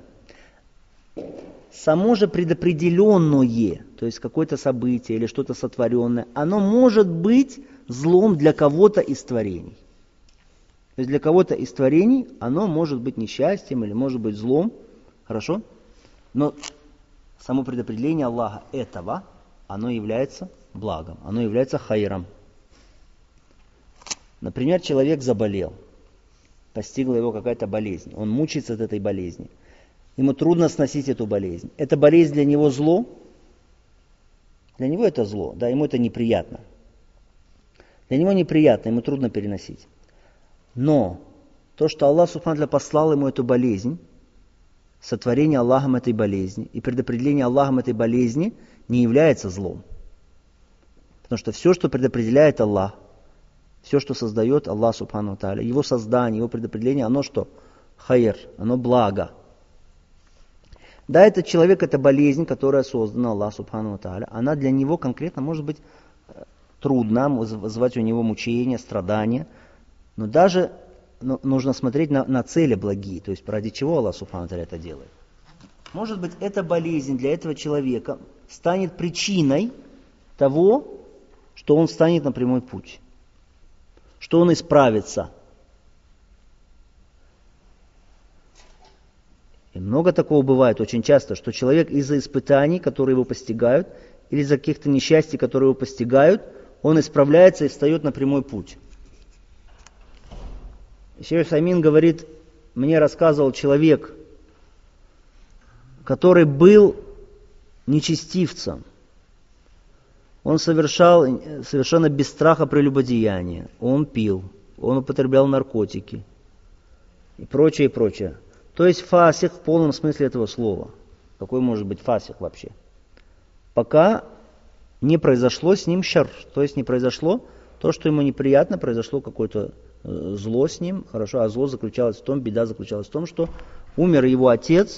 Само же предопределенное, то есть какое-то событие или что-то сотворенное, оно может быть злом для кого-то из творений. То есть для кого-то из творений оно может быть несчастьем или может быть злом. Хорошо? Но само предопределение Аллаха этого, оно является благом, оно является хайром. Например, человек заболел, постигла его какая-то болезнь, он мучается от этой болезни, ему трудно сносить эту болезнь. Эта болезнь для него зло? Для него это зло, да, ему это неприятно. Для него неприятно, ему трудно переносить. Но то, что Аллах Субхану ва Тааля послал ему эту болезнь, сотворение Аллахом этой болезни и предопределение Аллахом этой болезни не является злом. Потому что все, что предопределяет Аллах, все, что создает Аллах Субхану ва Тааля, его создание, его предопределение, оно что? Хайр, оно благо. Да, этот человек, это болезнь, которая создана Аллах Субхану ва Тааля, она для него конкретно может быть трудна, вызывать у него мучения, страдания, но даже нужно смотреть на цели благие, то есть ради чего Аллах Субхану ва Тааля это делает. Может быть, эта болезнь для этого человека станет причиной того, что он встанет на прямой путь, что он исправится. И много такого бывает очень часто, что человек из-за испытаний, которые его постигают, или из-за каких-то несчастий, которые его постигают, он исправляется и встает на прямой путь. Шейх Самин говорит, мне рассказывал человек, который был нечестивцем. Он совершал совершенно без страха прелюбодеяние. Он пил, он употреблял наркотики и прочее, и прочее. То есть фасик в полном смысле этого слова. Какой может быть фасик вообще? Пока не произошло с ним шарр, то есть не произошло То, что ему неприятно, произошло какое-то зло с ним, хорошо, а зло заключалось в том, беда заключалась в том, что умер его отец,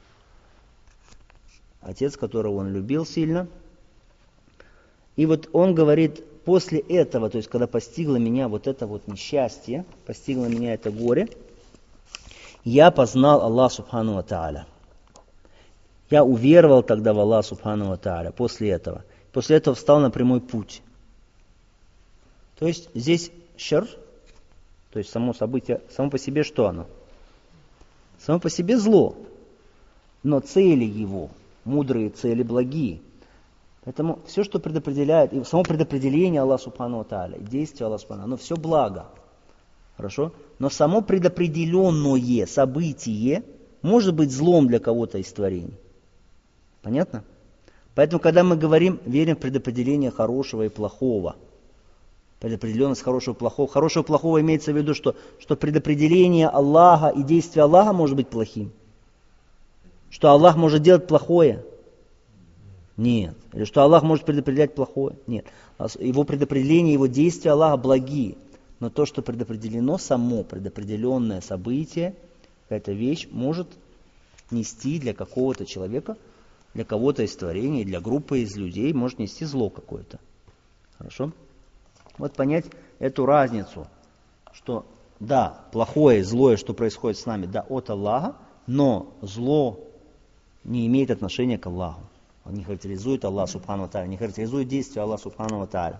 которого он любил сильно. И вот он говорит, после этого, то есть когда постигло меня вот это вот несчастье, постигло меня это горе, я познал Аллах Субхану ва Тааля. Я уверовал тогда в Аллах Субхану ва Тааля после этого. После этого встал на прямой путь. То есть здесь шар, то есть само событие, само по себе что оно? Само по себе зло. Но цели его, мудрые цели, благие. Поэтому все, что предопределяет, и само предопределение Аллаха Субхану ва Тааля, действие Аллаха Субхану, оно все благо. Хорошо? Но само предопределенное событие может быть злом для кого-то из творений. Понятно? Поэтому, когда мы говорим, верим в предопределение хорошего и плохого, предопределенность хорошего и плохого имеется в виду, что предопределение Аллаха и действие Аллаха может быть плохим. Что Аллах может делать плохое. Нет. Или что Аллах может предопределять плохое. Нет. Его предопределение, его действия Аллаха благие. Но то, что предопределено, само предопределенное событие, какая-то вещь может нести для какого-то человека, для кого-то из творений, для группы из людей, может нести зло какое-то. Хорошо? Вот понять эту разницу, что да, плохое, злое, что происходит с нами, да, от Аллаха, но зло не имеет отношения к Аллаху. Он не характеризует Аллах Субхану ва Тааля, не характеризует действия Аллаха Субхану ва Тааля.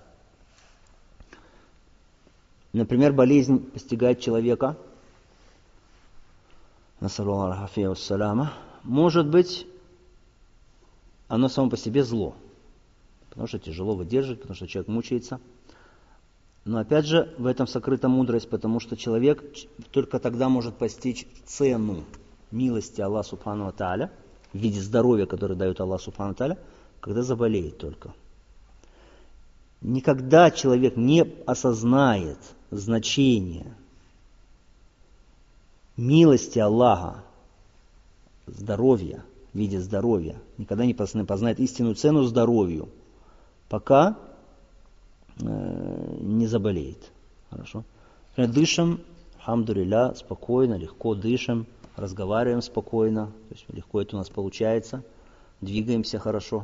Например, болезнь постигает человека, может быть, оно само по себе зло, потому что тяжело выдерживать, потому что человек мучается. Но опять же, в этом сокрыта мудрость, потому что человек только тогда может постичь цену милости Аллаха Субхану ва Тааля, в виде здоровья, которое дает Аллах Субхану ва Тааля, когда заболеет только. Никогда человек не осознает значение милости Аллаха, здоровья, в виде здоровья, никогда не познает истинную цену здоровью, пока не заболеет. Хорошо? Дышим, алхамдулилля, спокойно, легко дышим, разговариваем спокойно, то есть легко это у нас получается, двигаемся хорошо.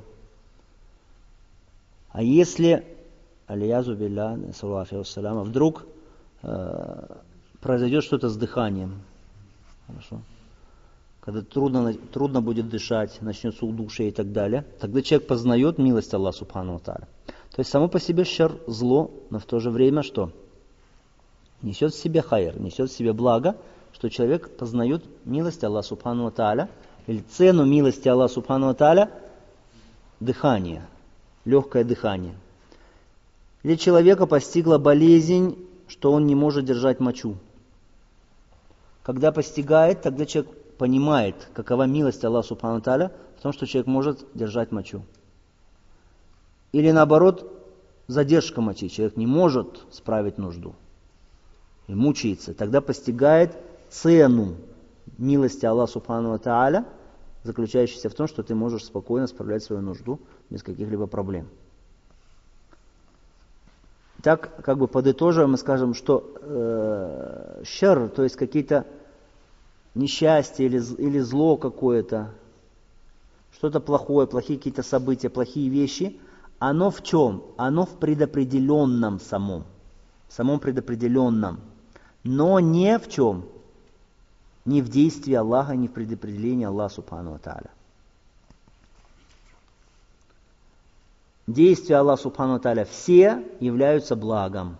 А если, алиязу билля, вдруг произойдет что-то с дыханием, хорошо, когда трудно будет дышать, начнется удушье и так далее, тогда человек познает милость Аллаха Субхану ва Тааля. То есть само по себе шар зло, но в то же время что? Несет в себе хайр, несет в себе благо, что человек познает милость Аллаха Субхану ва Тааля, или цену милости Аллаха Субхану ва Тааля, дыхание, легкое дыхание. Или человека постигла болезнь, что он не может держать мочу. Когда постигает, тогда человек понимает, какова милость Аллаха Субхану ва Тааля в том, что человек может держать мочу. Или наоборот, задержка мочи, человек не может справить нужду и мучается. Тогда постигает цену милости Аллаха Субхану ва Тааля, заключающейся в том, что ты можешь спокойно справлять свою нужду без каких-либо проблем. Так, как бы подытоживая, мы скажем, что шар, то есть какие-то несчастья или зло какое-то, что-то плохое, плохие какие-то события, плохие вещи, оно в чем? Оно в предопределенном самом предопределенном, но не в чем? Не в действии Аллаха, не в предопределении Аллаха Субхану ва Тааля. Действия Аллаха Субхану ва Тааля все являются благом.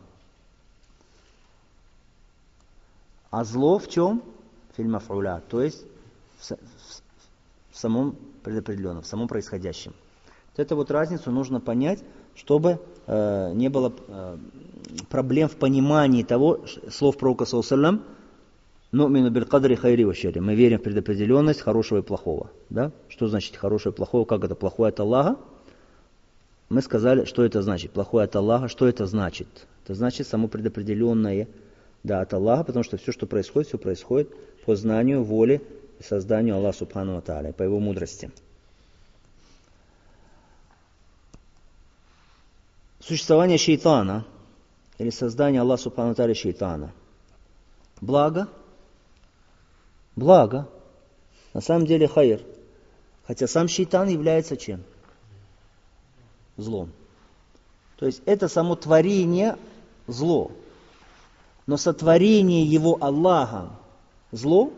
А зло в чем? Филь-маф'уля, то есть в самом предопределенном, в самом происходящем. Вот эту вот разницу нужно понять, чтобы не было проблем в понимании того, слов пророка саллаллаху алейхи ва саллям, «Ну'мину биль-кадри хайри ва шарри». Мы верим в предопределенность хорошего и плохого. Да? Что значит хорошего и плохого? Как это? Плохое от Аллаха? Мы сказали, что это значит. Плохое от Аллаха. Что это значит? Это значит само предопределенное, да, от Аллаха, потому что все происходит по знанию, воле и созданию Аллаха Субхану ва Тааля, по его мудрости. Существование шейтана или создание Аллаха Субхану ва Тааля шейтана? Благо? Благо. На самом деле хайр. Хотя сам шейтан является чем? Злом. То есть это само творение зло. Но сотворение его Аллахом зло?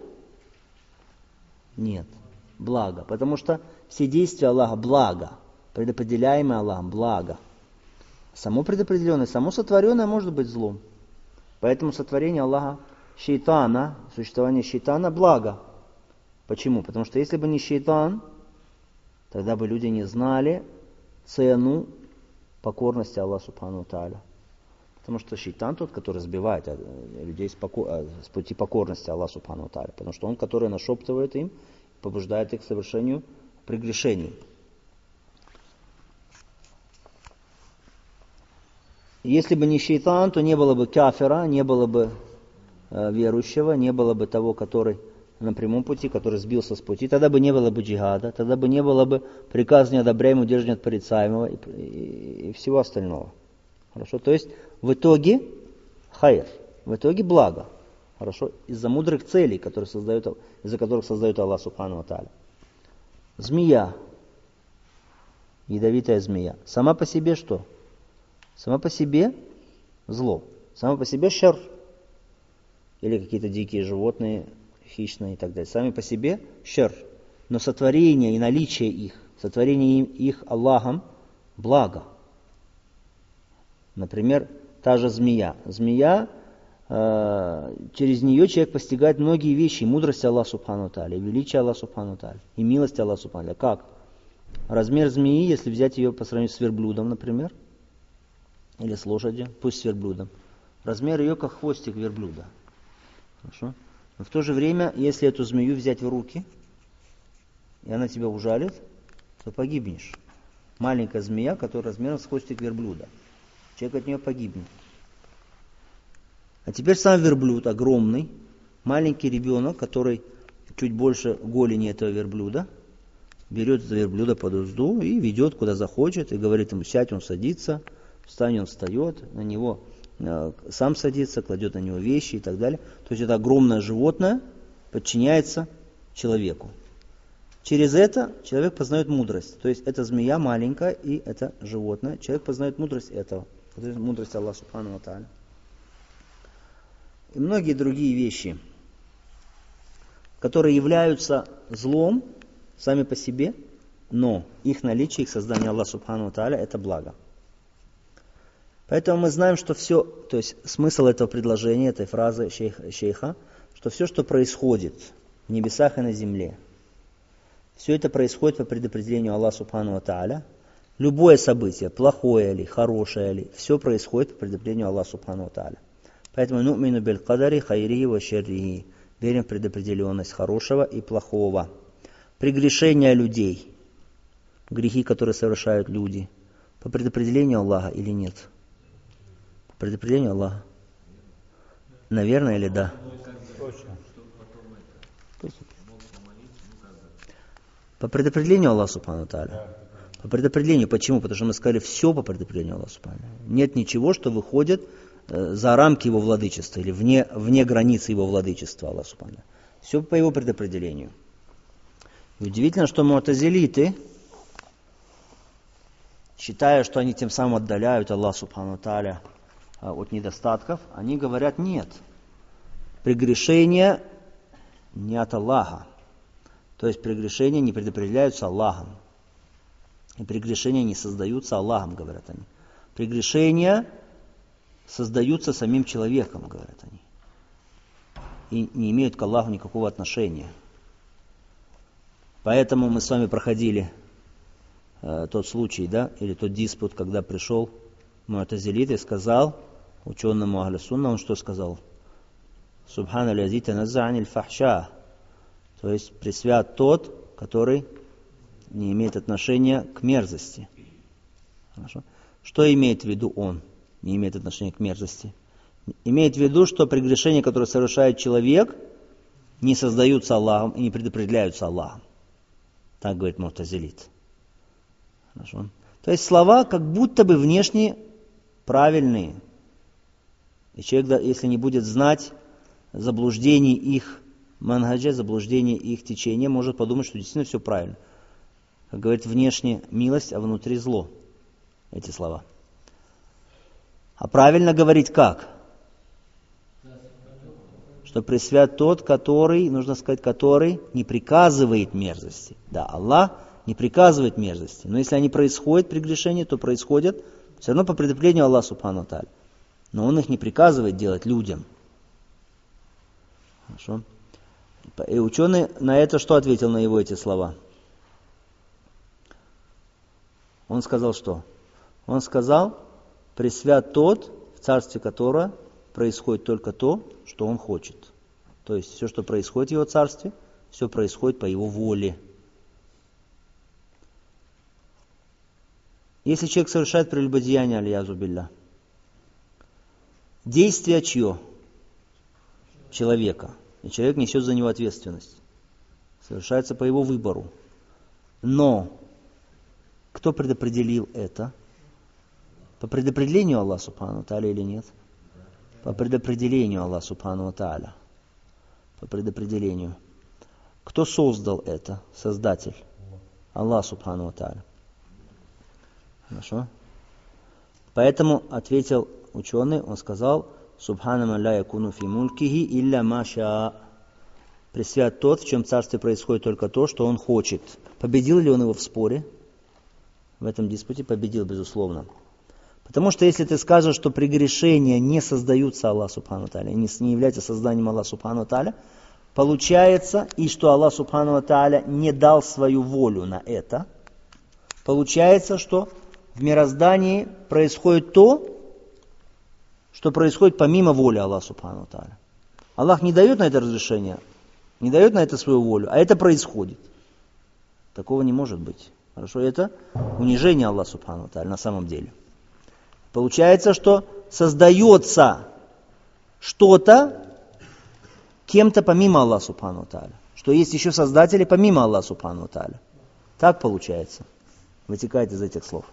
Нет. Благо. Потому что все действия Аллаха благо. Предопределяемое Аллахом благо. Само предопределенное, само сотворенное может быть злом. Поэтому сотворение Аллаха шейтана, существование шейтана благо. Почему? Потому что если бы не шейтан, тогда бы люди не знали цену покорности Аллаху Субхану ва Тааля. Потому что шейтан тот, который сбивает людей с пути покорности Аллаху Субхану ва Тааля. Потому что он, который нашептывает им, побуждает их к совершению прегрешений. Если бы не шейтан, то не было бы кафира, не было бы верующего, не было бы того, который на прямом пути, который сбился с пути, тогда бы не было бы джихада, тогда бы не было бы приказа неодобряемого, удержания от порицаемого и всего остального. Хорошо? То есть в итоге хайр, в итоге благо. Хорошо? Из-за мудрых целей, из-за которых создает Аллах Субхану ва Тааля. Змея, ядовитая змея, сама по себе что? Сама по себе зло, сама по себе шар. Или какие-то дикие животные, хищные и так далее. Сами по себе шар. Но сотворение и наличие их, сотворение их Аллахом благо. Например, та же змея. Змея, через нее человек постигает многие вещи. И мудрость Аллаха Субхану ва Тааля, и величие Аллаха Субхану ва Тааля, и милость Аллаха Субхану ва Тааля. Как? Размер змеи, если взять ее по сравнению с верблюдом, например, или с лошадью, пусть с верблюдом. Размер ее как хвостик верблюда. Хорошо? Но в то же время, если эту змею взять в руки, и она тебя ужалит, то погибнешь. Маленькая змея, которая размером с хвостик верблюда. Человек от нее погибнет. А теперь сам верблюд огромный, маленький ребенок, который чуть больше голени этого верблюда, берет этого верблюда под узду и ведет куда захочет, и говорит ему: сядь, он садится, встань, он встает, на него сам садится, кладет на него вещи и так далее. То есть это огромное животное подчиняется человеку. Через это человек познает мудрость. То есть это змея маленькая и это животное. Человек познает мудрость этого. Мудрость Аллаха Субхану ва Тааля. И многие другие вещи, которые являются злом сами по себе, но их наличие, их создание Аллаха Субхану ва Тааля — это благо. Поэтому мы знаем, что все, то есть смысл этого предложения, этой фразы шейха, что все, что происходит в небесах и на земле, все это происходит по предопределению Аллаха Субхану ва Тааля. Любое событие, плохое ли, хорошее ли, все происходит по предопределению Аллаха Субхану ва Тааля. Поэтому ну'мину биль кадари хайрихи ва шаррихи. Верим в предопределенность хорошего и плохого. Прегрешения людей, грехи, которые совершают люди, по предопределению Аллаха или нет? По предопределению Аллаха. Наверное или да? По предопределению Аллаха Субхану ва Тааля. По предопределению. Почему? Потому что мы сказали все по предопределению Аллаха Субхану ва Тааля. Нет ничего, что выходит за рамки его владычества или вне границы его владычества Аллаха Субхану ва Тааля. Все по его предопределению. И удивительно, что му'тазилиты, считая, что они тем самым отдаляют Аллаха Субхану ва Тааля от недостатков, они говорят: нет, прегрешения не от Аллаха. То есть прегрешения не предопределяются Аллахом. И прегрешения не создаются Аллахом, говорят они. Прегрешения создаются самим человеком, говорят они. И не имеют к Аллаху никакого отношения. Поэтому мы с вами проходили тот случай, да, или тот диспут, когда пришел му'тазилит и сказал ученому Ахлю Сунна, он что сказал? Субхана ляззи таназза аниль фахша. То есть пресвят тот, который не имеет отношения к мерзости. Хорошо? Что имеет в виду он? Не имеет отношения к мерзости. Имеет в виду, что прегрешения, которые совершает человек, не создаются Аллахом и не предопределяются Аллахом. Так говорит му'тазилит. Хорошо? То есть слова как будто бы внешне правильные. И человек, если не будет знать заблуждений их мангаджа, заблуждений их течения, может подумать, что действительно все правильно. Как говорит, внешне милость, а внутри зло. Эти слова. А правильно говорить как? Что пресвят тот, который, нужно сказать, который не приказывает мерзости. Да, Аллах не приказывает мерзости. Но если они происходят при грешении, то происходят все равно по предопределению Аллаха Субхану ва Тааля. Но Он их не приказывает делать людям. Хорошо. И ученый на это что ответил, на его эти слова? Он сказал что? Он сказал, пресвят тот, в царстве которого происходит только то, что он хочет. То есть все, что происходит в его царстве, все происходит по его воле. Если человек совершает прелюбодеяние, аль-язу билля, действие чье? Человека. И человек несет за него ответственность. Совершается по его выбору. Но кто предопределил это? По предопределению Аллаха Субхану ва Тааля или нет? По предопределению Аллаха Субхану ва Тааля. По предопределению. Кто создал это? Создатель. Аллах Субхану ва Тааля. Хорошо? Поэтому ответил ученый, он сказал, Субхана ма ла якуну фи мулькихи илля ма шаа. Пресвят тот, в чем царстве происходит только то, что он хочет. Победил ли он его в споре? В этом диспуте победил, безусловно. Потому что если ты скажешь, что прегрешения не создаются Аллаху Субхану ва Тааля, не являются созданием Аллаха Субхану ва Тааля, получается, и что Аллах Субхану ва Тааля не дал свою волю на это, получается, что в мироздании происходит то, что происходит помимо воли Аллаха Субхану ва Тааля. Аллах не дает на это разрешение, не дает на это свою волю, а это происходит. Такого не может быть. Хорошо, это унижение Аллаха Субхану ва Тааля на самом деле. Получается, что создается что-то кем-то помимо Аллаха Субхану ва Тааля. Что есть еще создатели помимо Аллаха Субхану ва Тааля. Так получается. Вытекает из этих слов.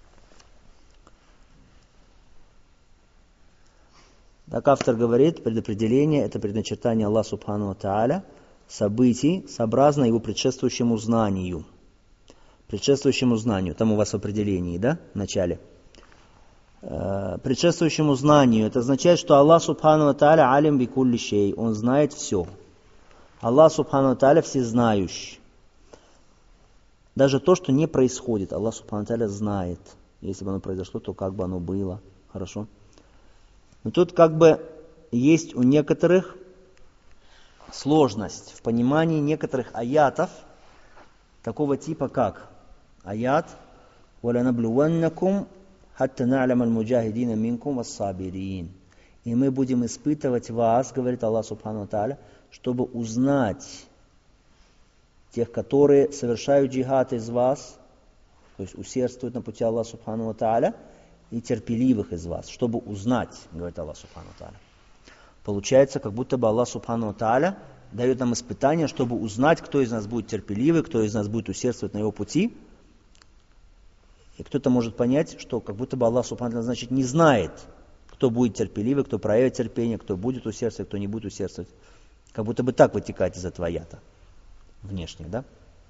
Так автор говорит, предопределение – это предначертание Аллаха Субхану ва Тааля событий, сообразно его предшествующему знанию. Предшествующему знанию, там у вас в определении, да, в начале. Предшествующему знанию, это означает, что Аллах Субхану ва Тааля алим би кулли шей, Он знает все. Аллах Субхану ва Тааля всезнающий. Даже то, что не происходит, Аллах Субхану ва Тааля знает. Если бы оно произошло, то как бы оно было. Хорошо? Но тут как бы есть у некоторых сложность в понимании некоторых аятов такого типа, как аят وَلَنَبْلُوَنَّكُمْ حَتَّى نَعْلَمَ الْمُجَاهِدِينَ مِنْكُمْ وَالصَّابِرِينَ. И мы будем испытывать вас, говорит Аллах Субхану ва Тааля, чтобы узнать тех, которые совершают джихад из вас, то есть усердствуют на пути Аллаха Субхану ва Тааля, и терпеливых из вас, чтобы узнать, говорит Аллах Субхану ва Тааля. Получается, как будто бы Аллах Субхану ва Тааля дает нам испытание, чтобы узнать, кто из нас будет терпеливый, кто из нас будет усердствовать на его пути. И кто-то может понять, что как будто бы Аллах Субхану ва Тааля, значит, не знает, кто будет терпеливый, кто проявит терпение, кто будет усердствовать, кто не будет усердствовать. Как будто бы так вытекает из этого аята. Внешних, да?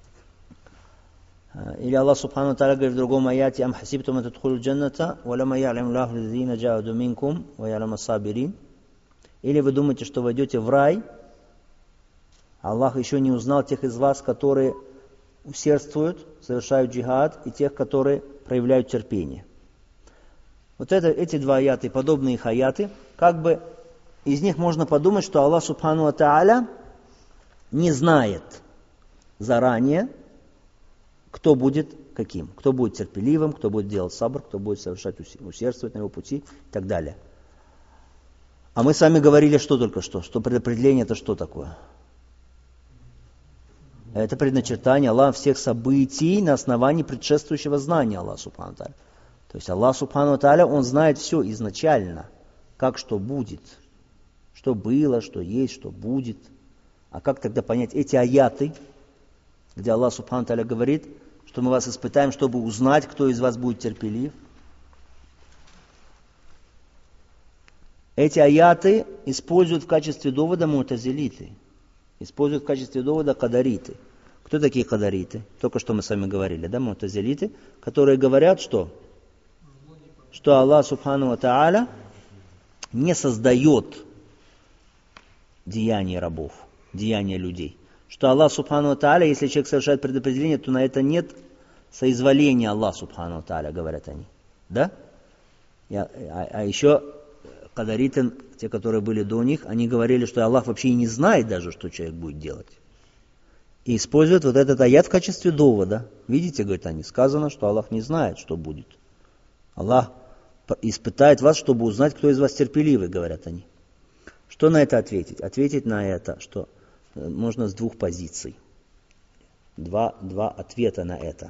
Или Аллах Субхану ва Тааля говорит в другом аяте: «Ам хасибтум ан тадхулу джанната, ва лама я'лам Аллаху аллазина джахаду минкум, ва я'лам ас-сабирин». Или вы думаете, что войдете в рай, Аллах еще не узнал тех из вас, которые усердствуют, совершают джихад, и тех, которые проявляют терпение. Вот эти два аяты, подобные их аяты, как бы из них можно подумать, что Аллах Субхану ва Тааля не знает заранее, кто будет каким, кто будет терпеливым, кто будет делать сабр, кто будет совершать усердствовать на его пути и так далее. А мы с вами говорили что только что предопределение это что такое? Это предначертание Аллаха всех событий на основании предшествующего знания Аллаха Субхану ва Тааля. То есть Аллах Субхану ва Тааля, Он знает все изначально, как что будет, что было, что есть, что будет. А как тогда понять эти аяты, где Аллах Субхану ва Тааля говорит, что мы вас испытаем, чтобы узнать, кто из вас будет терпелив? Эти аяты используют в качестве довода мутазилиты, используют в качестве довода кадариты. Кто такие кадариты? Только что мы с вами говорили, да, мутазилиты, которые говорят, что Аллах Субхану ва Тааля не создает деяния рабов, деяния людей. Что Аллах Субхану ва Тааля, если человек совершает предопределение, то на это нет соизволения Аллаха Субхану ва Тааля, говорят они. Да? А еще кадариты, те, которые были до них, они говорили, что Аллах вообще и не знает даже, что человек будет делать. И используют вот этот аят в качестве довода. Видите, говорят они, сказано, что Аллах не знает, что будет. Аллах испытает вас, чтобы узнать, кто из вас терпеливый, говорят они. Что на это ответить? Ответить на это, что можно с двух позиций. Два ответа на это.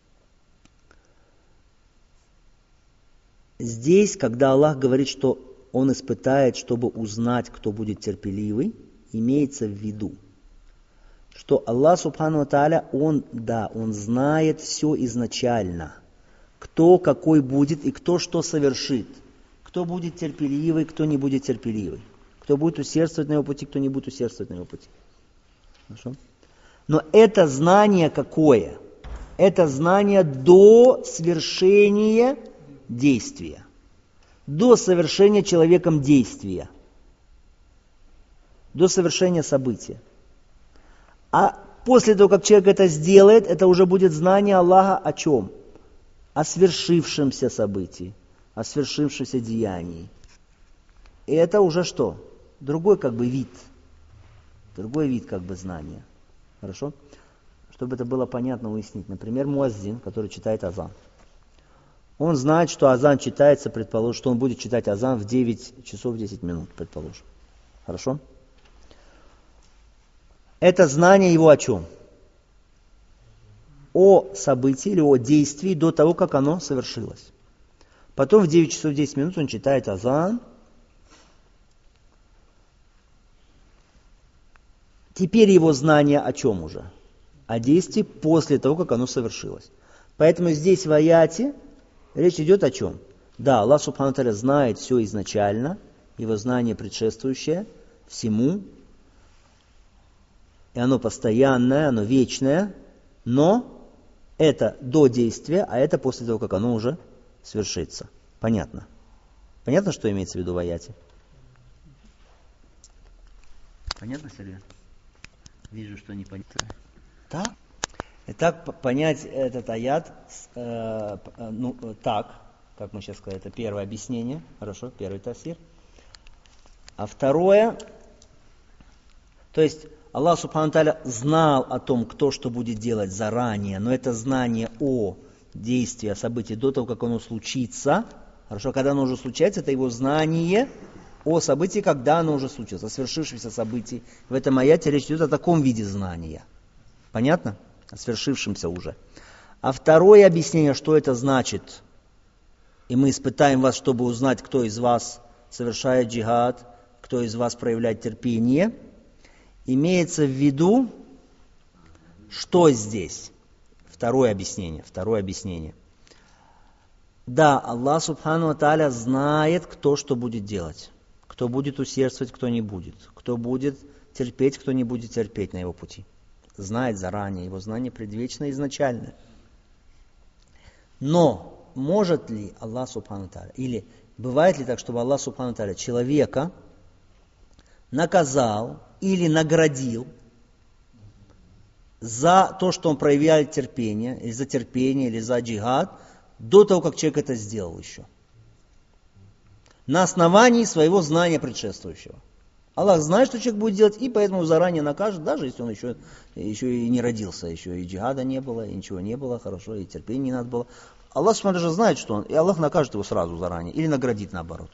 Здесь, когда Аллах говорит, что Он испытает, чтобы узнать, кто будет терпеливый, имеется в виду, что Аллах Субхану ва Тааля, Он знает все изначально. Кто какой будет и кто что совершит. Кто будет терпеливый, кто не будет терпеливый. Кто будет усердствовать на его пути, кто не будет усердствовать на его пути. Хорошо? Но это знание какое? Это знание до свершения действия. До совершения человеком действия. До совершения события. А после того, как человек это сделает, это уже будет знание Аллаха о чем? О свершившемся событии, о свершившемся деянии. И это уже что? Другой вид. Другой вид знания. Хорошо? Чтобы это было понятно, уяснить. Например, муаззин, который читает азан. Он знает, что азан читается, предположим, что он будет читать азан в 9 часов 10 минут, предположим. Хорошо? Это знание его о чем? О событии или о действии до того, как оно совершилось. Потом в 9 часов 10 минут он читает азан. Теперь его знание о чем уже? О действии после того, как оно совершилось. Поэтому здесь в аяте речь идет о чем? Да, Аллах Субхану Тааля знает все изначально, его знание предшествующее всему, и оно постоянное, оно вечное, но это до действия, а это после того, как оно уже свершится. Понятно? Понятно, что имеется в виду в аяте? Понятно, Сергей? Вижу, что не понятно. Так? Итак, понять этот аят так, как мы сейчас сказали, это первое объяснение, хорошо, первый тафсир. А второе, то есть Аллах Субхану Тааля знал о том, кто что будет делать заранее, но это знание о действии, о событии до того, как оно случится, хорошо, когда оно уже случается, это его знание о событии, когда оно уже случилось, о свершившемся событии. В этом аяте речь идет о таком виде знания. Понятно? О свершившемся уже. А второе объяснение, что это значит, и мы испытаем вас, чтобы узнать, кто из вас совершает джихад, кто из вас проявляет терпение, имеется в виду, что здесь? Второе объяснение. Да, Аллах Субхану ва Тааля знает, кто что будет делать. Кто будет усердствовать, кто не будет. Кто будет терпеть, кто не будет терпеть на его пути. Знает заранее, его знание предвечно изначально. Но может ли Аллах Субхану ва Тааля, или бывает ли так, чтобы Аллах Субхану ва Тааля человека наказал или наградил за то, что он проявляет терпение, или за джихад, до того, как человек это сделал еще. На основании своего знания предшествующего. Аллах знает, что человек будет делать, и поэтому заранее накажет, даже если он еще и не родился, еще и джихада не было, и ничего не было, хорошо, и терпения не надо было. Аллах же знает, что он, и Аллах накажет его сразу заранее, или наградит наоборот.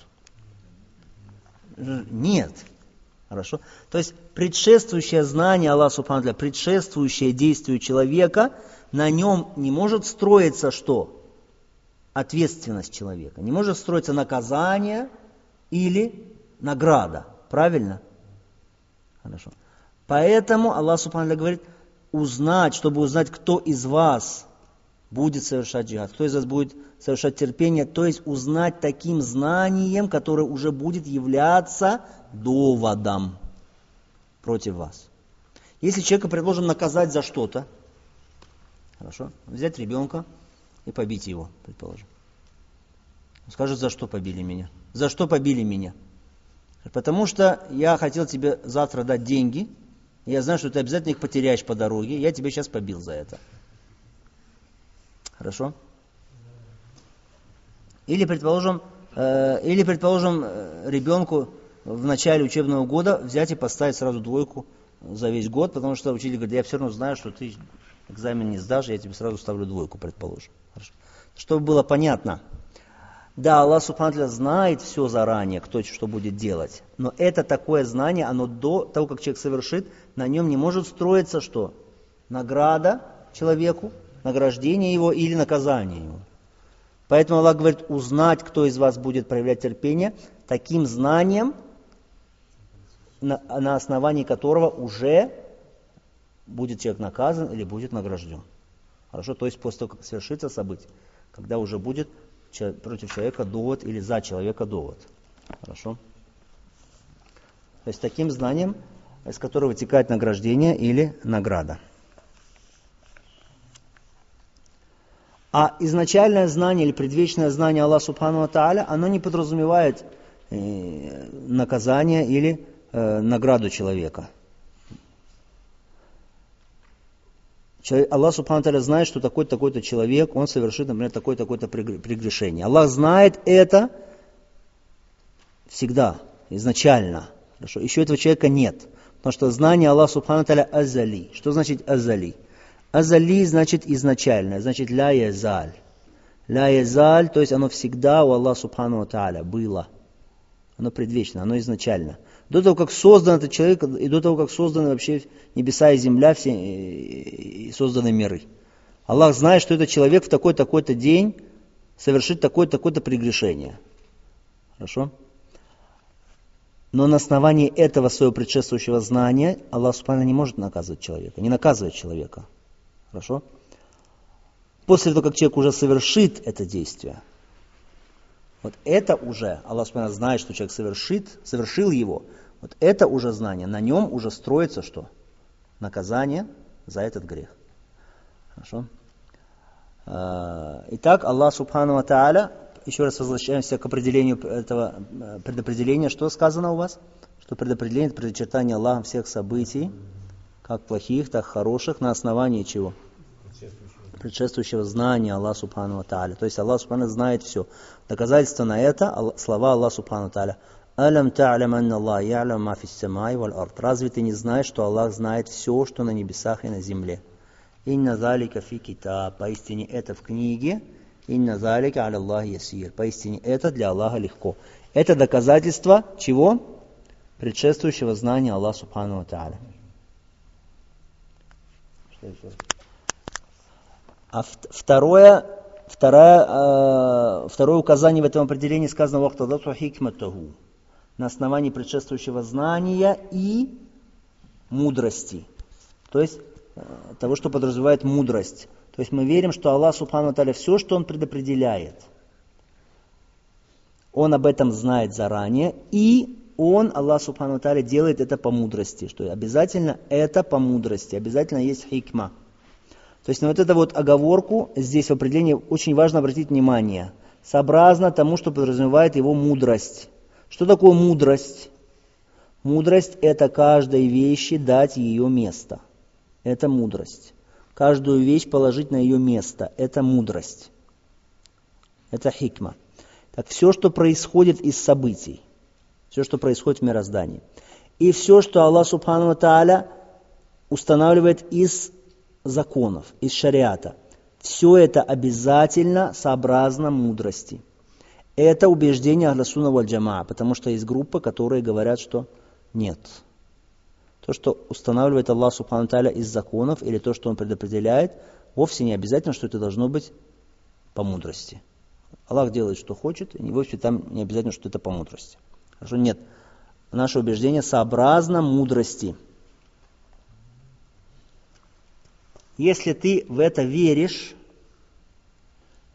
Нет. Хорошо? То есть предшествующее знание Аллаха Субхану Тааля, предшествующее действию человека, на нем не может строиться что? Ответственность человека. Не может строиться наказание или награда. Правильно? Хорошо. Поэтому Аллах Субхану Тааля говорит, чтобы узнать, кто из вас будет совершать джихад, кто из вас будет совершать терпение, то есть узнать таким знанием, которое уже будет являться доводом против вас. Если человека предложим наказать за что-то, хорошо, взять ребенка и побить его, предположим. Он скажет, за что побили меня? За что побили меня? Потому что я хотел тебе завтра дать деньги, и я знаю, что ты обязательно их потеряешь по дороге, я тебя сейчас побил за это. Хорошо? Или, предположим, ребенку в начале учебного года взять и поставить сразу 2 за весь год, потому что учитель говорит, я все равно знаю, что ты экзамен не сдашь, я тебе сразу ставлю 2, предположим. Хорошо. Чтобы было понятно. Да, Аллах Субхану ва Тааля знает все заранее, кто что будет делать. Но это такое знание, оно до того, как человек совершит, на нем не может строиться что? Награда человеку, награждение его или наказание его. Поэтому Аллах говорит, узнать, кто из вас будет проявлять терпение, таким знанием, на основании которого уже будет человек наказан или будет награжден. Хорошо? То есть после того, как совершится событие, когда уже будет против человека довод или за человека довод. Хорошо? То есть таким знанием, из которого вытекает награждение или награда. А изначальное знание или предвечное знание Аллаха Субхану ва Тааля, оно не подразумевает наказание или награду человека. Аллах Субхану ва Тааля знает, что такой-то человек, он совершит, например, такое-то прегрешение. Аллах знает это всегда, изначально. Хорошо. Еще этого человека нет. Потому что знание Аллаха Субхану ва Тааля азали. Что значит азали? Азали значит изначальное, значит ля язаль. Ля язаль, то есть оно всегда у Аллаха Субхану ва Тааля было. Оно предвечно, оно изначально. До того, как создан этот человек, и до того, как созданы вообще небеса и земля, все и созданы миры. Аллах знает, что этот человек в такой-то день совершит такое-то прегрешение. Хорошо? Но на основании этого своего предшествующего знания Аллах Субхану не может наказывать человека, не наказывает человека. Хорошо? После того, как человек уже совершит это действие, вот это уже, Аллах Субхану знает, что человек совершил его, вот это уже знание, на нем уже строится что? Наказание за этот грех. Хорошо? Итак, Аллах Субхану ва Тааля, еще раз возвращаемся к определению этого предопределения. Что сказано у вас? Что предопределение – это предначертание Аллахом всех событий, как плохих, так и хороших, на основании чего? Предшествующего знания Аллаха Субхану ва Тааля. То есть Аллах Субхану знает все. Доказательство на это слова Аллаха Субхану ва Тааля. «Алям та'лям анна Аллах я'лям ма фис самай валь ард». Разве ты не знаешь, что Аллах знает все, что на небесах и на земле? «Инна залика фи китаб». Поистине это в книге. «Инна залика аля Аллах ясир». Поистине это для Аллаха легко. Это доказательство чего? Предшествующего знания Аллаха Субхану ва Тааля. А второе указание в этом определении сказано «Вахтадату хикматаху», на основании предшествующего знания и мудрости. То есть того, что подразумевает мудрость. То есть мы верим, что Аллах Субхану ва Тааля все, что Он предопределяет, Он об этом знает заранее, и Он, Аллах Субхану ва Тааля, делает это по мудрости. Что обязательно это по мудрости, обязательно есть хикма. То есть на вот эту вот оговорку здесь в определении очень важно обратить внимание. Сообразно тому, что подразумевает его мудрость. Что такое мудрость? Мудрость – это каждой вещи дать ее место. Это мудрость. Каждую вещь положить на ее место. Это мудрость. Это хикма. Так все, что происходит из событий, все, что происходит в мироздании, и все, что Аллах Субхану ва Тааля устанавливает из законов, из шариата, все это обязательно сообразно мудрости. Это убеждение Ахлю Сунна валь Джамаа, потому что есть группы, которые говорят, что нет. То, что устанавливает Аллах Субхану ва Тааля из законов, или то, что Он предопределяет, вовсе не обязательно, что это должно быть по мудрости. Аллах делает, что хочет, и вовсе там не обязательно, что это по мудрости. Хорошо? Нет. Наше убеждение сообразно мудрости. Если ты в это веришь,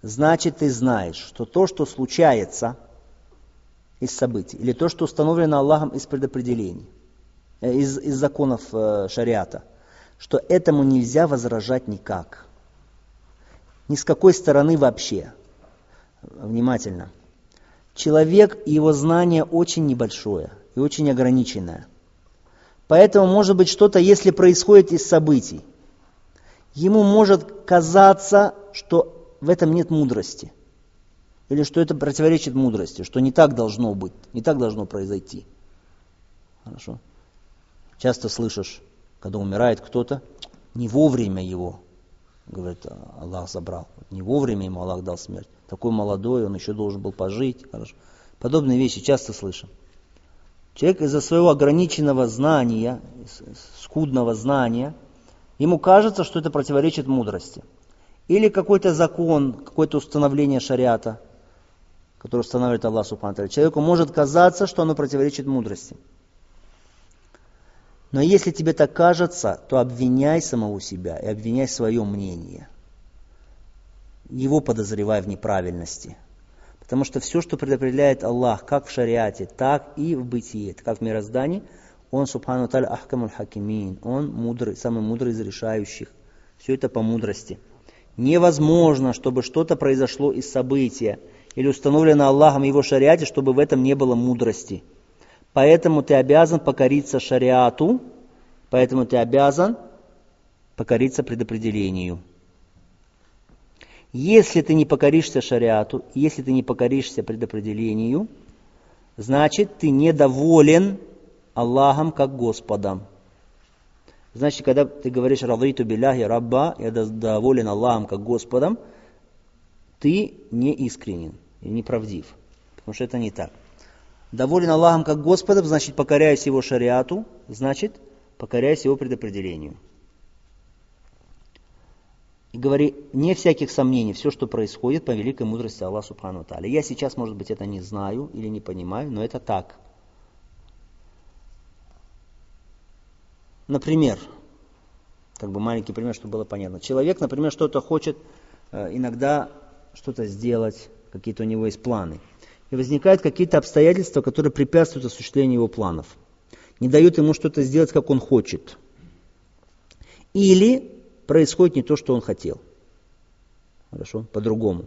значит ты знаешь, что то, что случается из событий, или то, что установлено Аллахом из предопределений, из законов шариата, что этому нельзя возражать никак. Ни с какой стороны вообще. Внимательно. Человек и его знание очень небольшое и очень ограниченное. Поэтому, может быть, что-то, если происходит из событий, ему может казаться, что в этом нет мудрости. Или что это противоречит мудрости, что не так должно быть, не так должно произойти. Хорошо? Часто слышишь, когда умирает кто-то, не вовремя его, говорит, Аллах забрал. Не вовремя ему Аллах дал смерть. Такой молодой, он еще должен был пожить. Хорошо. Подобные вещи часто слышим. Человек из-за своего ограниченного знания, скудного знания, ему кажется, что это противоречит мудрости. Или какой-то закон, какое-то установление шариата, которое устанавливает Аллах Субхану ва Тааля. Человеку может казаться, что оно противоречит мудрости. Но если тебе так кажется, то обвиняй самого себя и обвиняй свое мнение. Его подозревай в неправильности. Потому что все, что предопределяет Аллах, как в шариате, так и в бытие, как в мироздании, Он, Субхану ва Тааля, ахкамуль хакимин, Он мудрый, самый мудрый из решающих. Все это по мудрости. Невозможно, чтобы что-то произошло из события или установлено Аллахом в Его шариате, чтобы в этом не было мудрости. Поэтому ты обязан покориться шариату, поэтому ты обязан покориться предопределению. Если ты не покоришься шариату, если ты не покоришься предопределению, значит ты недоволен Аллахом как Господом. Значит, когда ты говоришь «Радиту билляхи рабба», я доволен Аллахом как Господом, ты не искренен и неправдив, потому что это не так. Доволен Аллахом как Господом, значит, покоряясь Его шариату, значит, покоряясь Его предопределению. И говори, не всяких сомнений, все, что происходит, по великой мудрости Аллаха Субхану ва Тааля. Я сейчас, может быть, это не знаю или не понимаю, но это так. Например, как бы маленький пример, чтобы было понятно. Человек, например, что-то хочет иногда что-то сделать, какие-то у него есть планы. И возникают какие-то обстоятельства, которые препятствуют осуществлению его планов. Не дают ему что-то сделать, как он хочет. Или происходит не то, что он хотел. Хорошо? По-другому.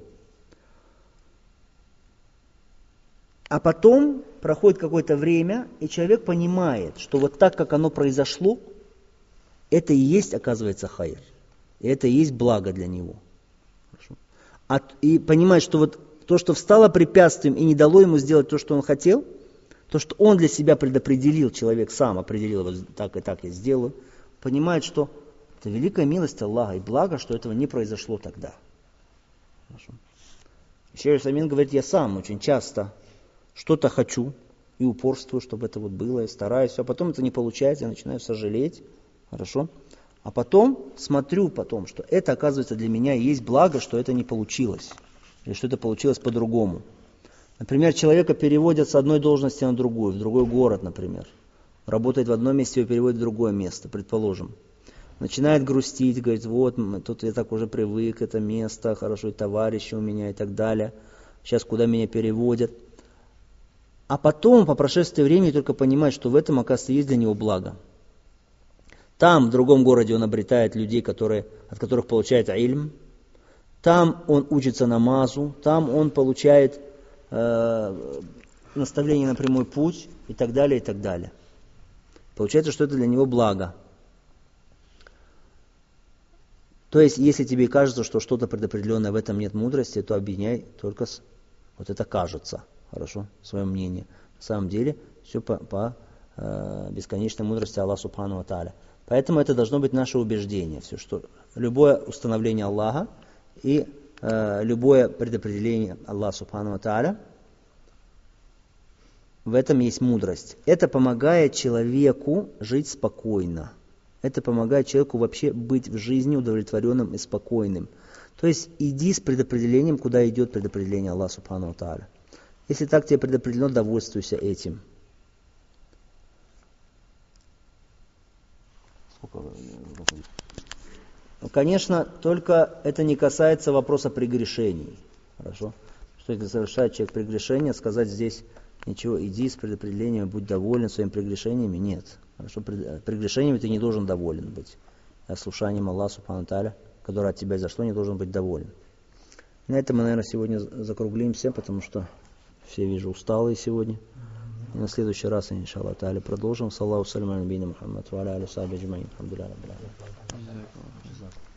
А потом проходит какое-то время, и человек понимает, что вот так, как оно произошло, это и есть, оказывается, хайр. И это и есть благо для него. Хорошо? И понимает, что вот то, что встало препятствием и не дало ему сделать то, что он хотел, то, что он для себя предопределил, человек сам определил, вот так и так я сделаю, понимает, что это великая милость Аллаха и благо, что этого не произошло тогда. Хорошо. Шейх Амин говорит, я сам очень часто что-то хочу и упорствую, чтобы это вот было, и стараюсь, а потом это не получается, я начинаю сожалеть. Хорошо? А потом смотрю, что это, оказывается, для меня и есть благо, что это не получилось. Или что это получилось по-другому. Например, человека переводят с одной должности на другую, в другой город, например. Работает в одном месте, его переводят в другое место, предположим. Начинает грустить, говорит, вот, тут я так уже привык, это место, хорошо, и товарищи у меня, и так далее. Сейчас куда меня переводят? А потом, по прошествии времени, только понимает, что в этом, оказывается, есть для него благо. Там, в другом городе, он обретает людей, от которых получает ильм. Там он учится намазу, там он получает наставление на прямой путь и так далее, и так далее. Получается, что это для него благо. То есть, если тебе кажется, что что-то предопределенное, в этом нет мудрости, то объединяй только с вот это кажется, хорошо, свое мнение. На самом деле, все по бесконечной мудрости Аллаха Субхану ва Тааля. Поэтому это должно быть наше убеждение. Все, что любое установление Аллаха и любое предопределение Аллаха Субхану ва Тааля, в этом есть мудрость. Это помогает человеку жить спокойно. Это помогает человеку вообще быть в жизни удовлетворенным и спокойным. То есть иди с предопределением, куда идет предопределение Аллаха Субхану ва Тааля. Если так тебе предопределено, довольствуйся этим. Конечно, только это не касается вопроса прегрешений. Хорошо? Что если совершает человек прегрешение, сказать здесь ничего, иди с предопределением, будь доволен своими прегрешениями, нет. Хорошо? Прегрешениями ты не должен доволен быть. А слушанием Аллаха Субхану Тааля, который от тебя за что не должен быть доволен. На этом мы, наверное, сегодня закруглимся, потому что все, вижу, усталые сегодня. И на следующий раз, иншаллах тааля, продолжим. Саллаху саляму алейкум Мухаммад ва аля алейхи ва сахбихи аджмаин. Алхамдулиллахи раббил аламин.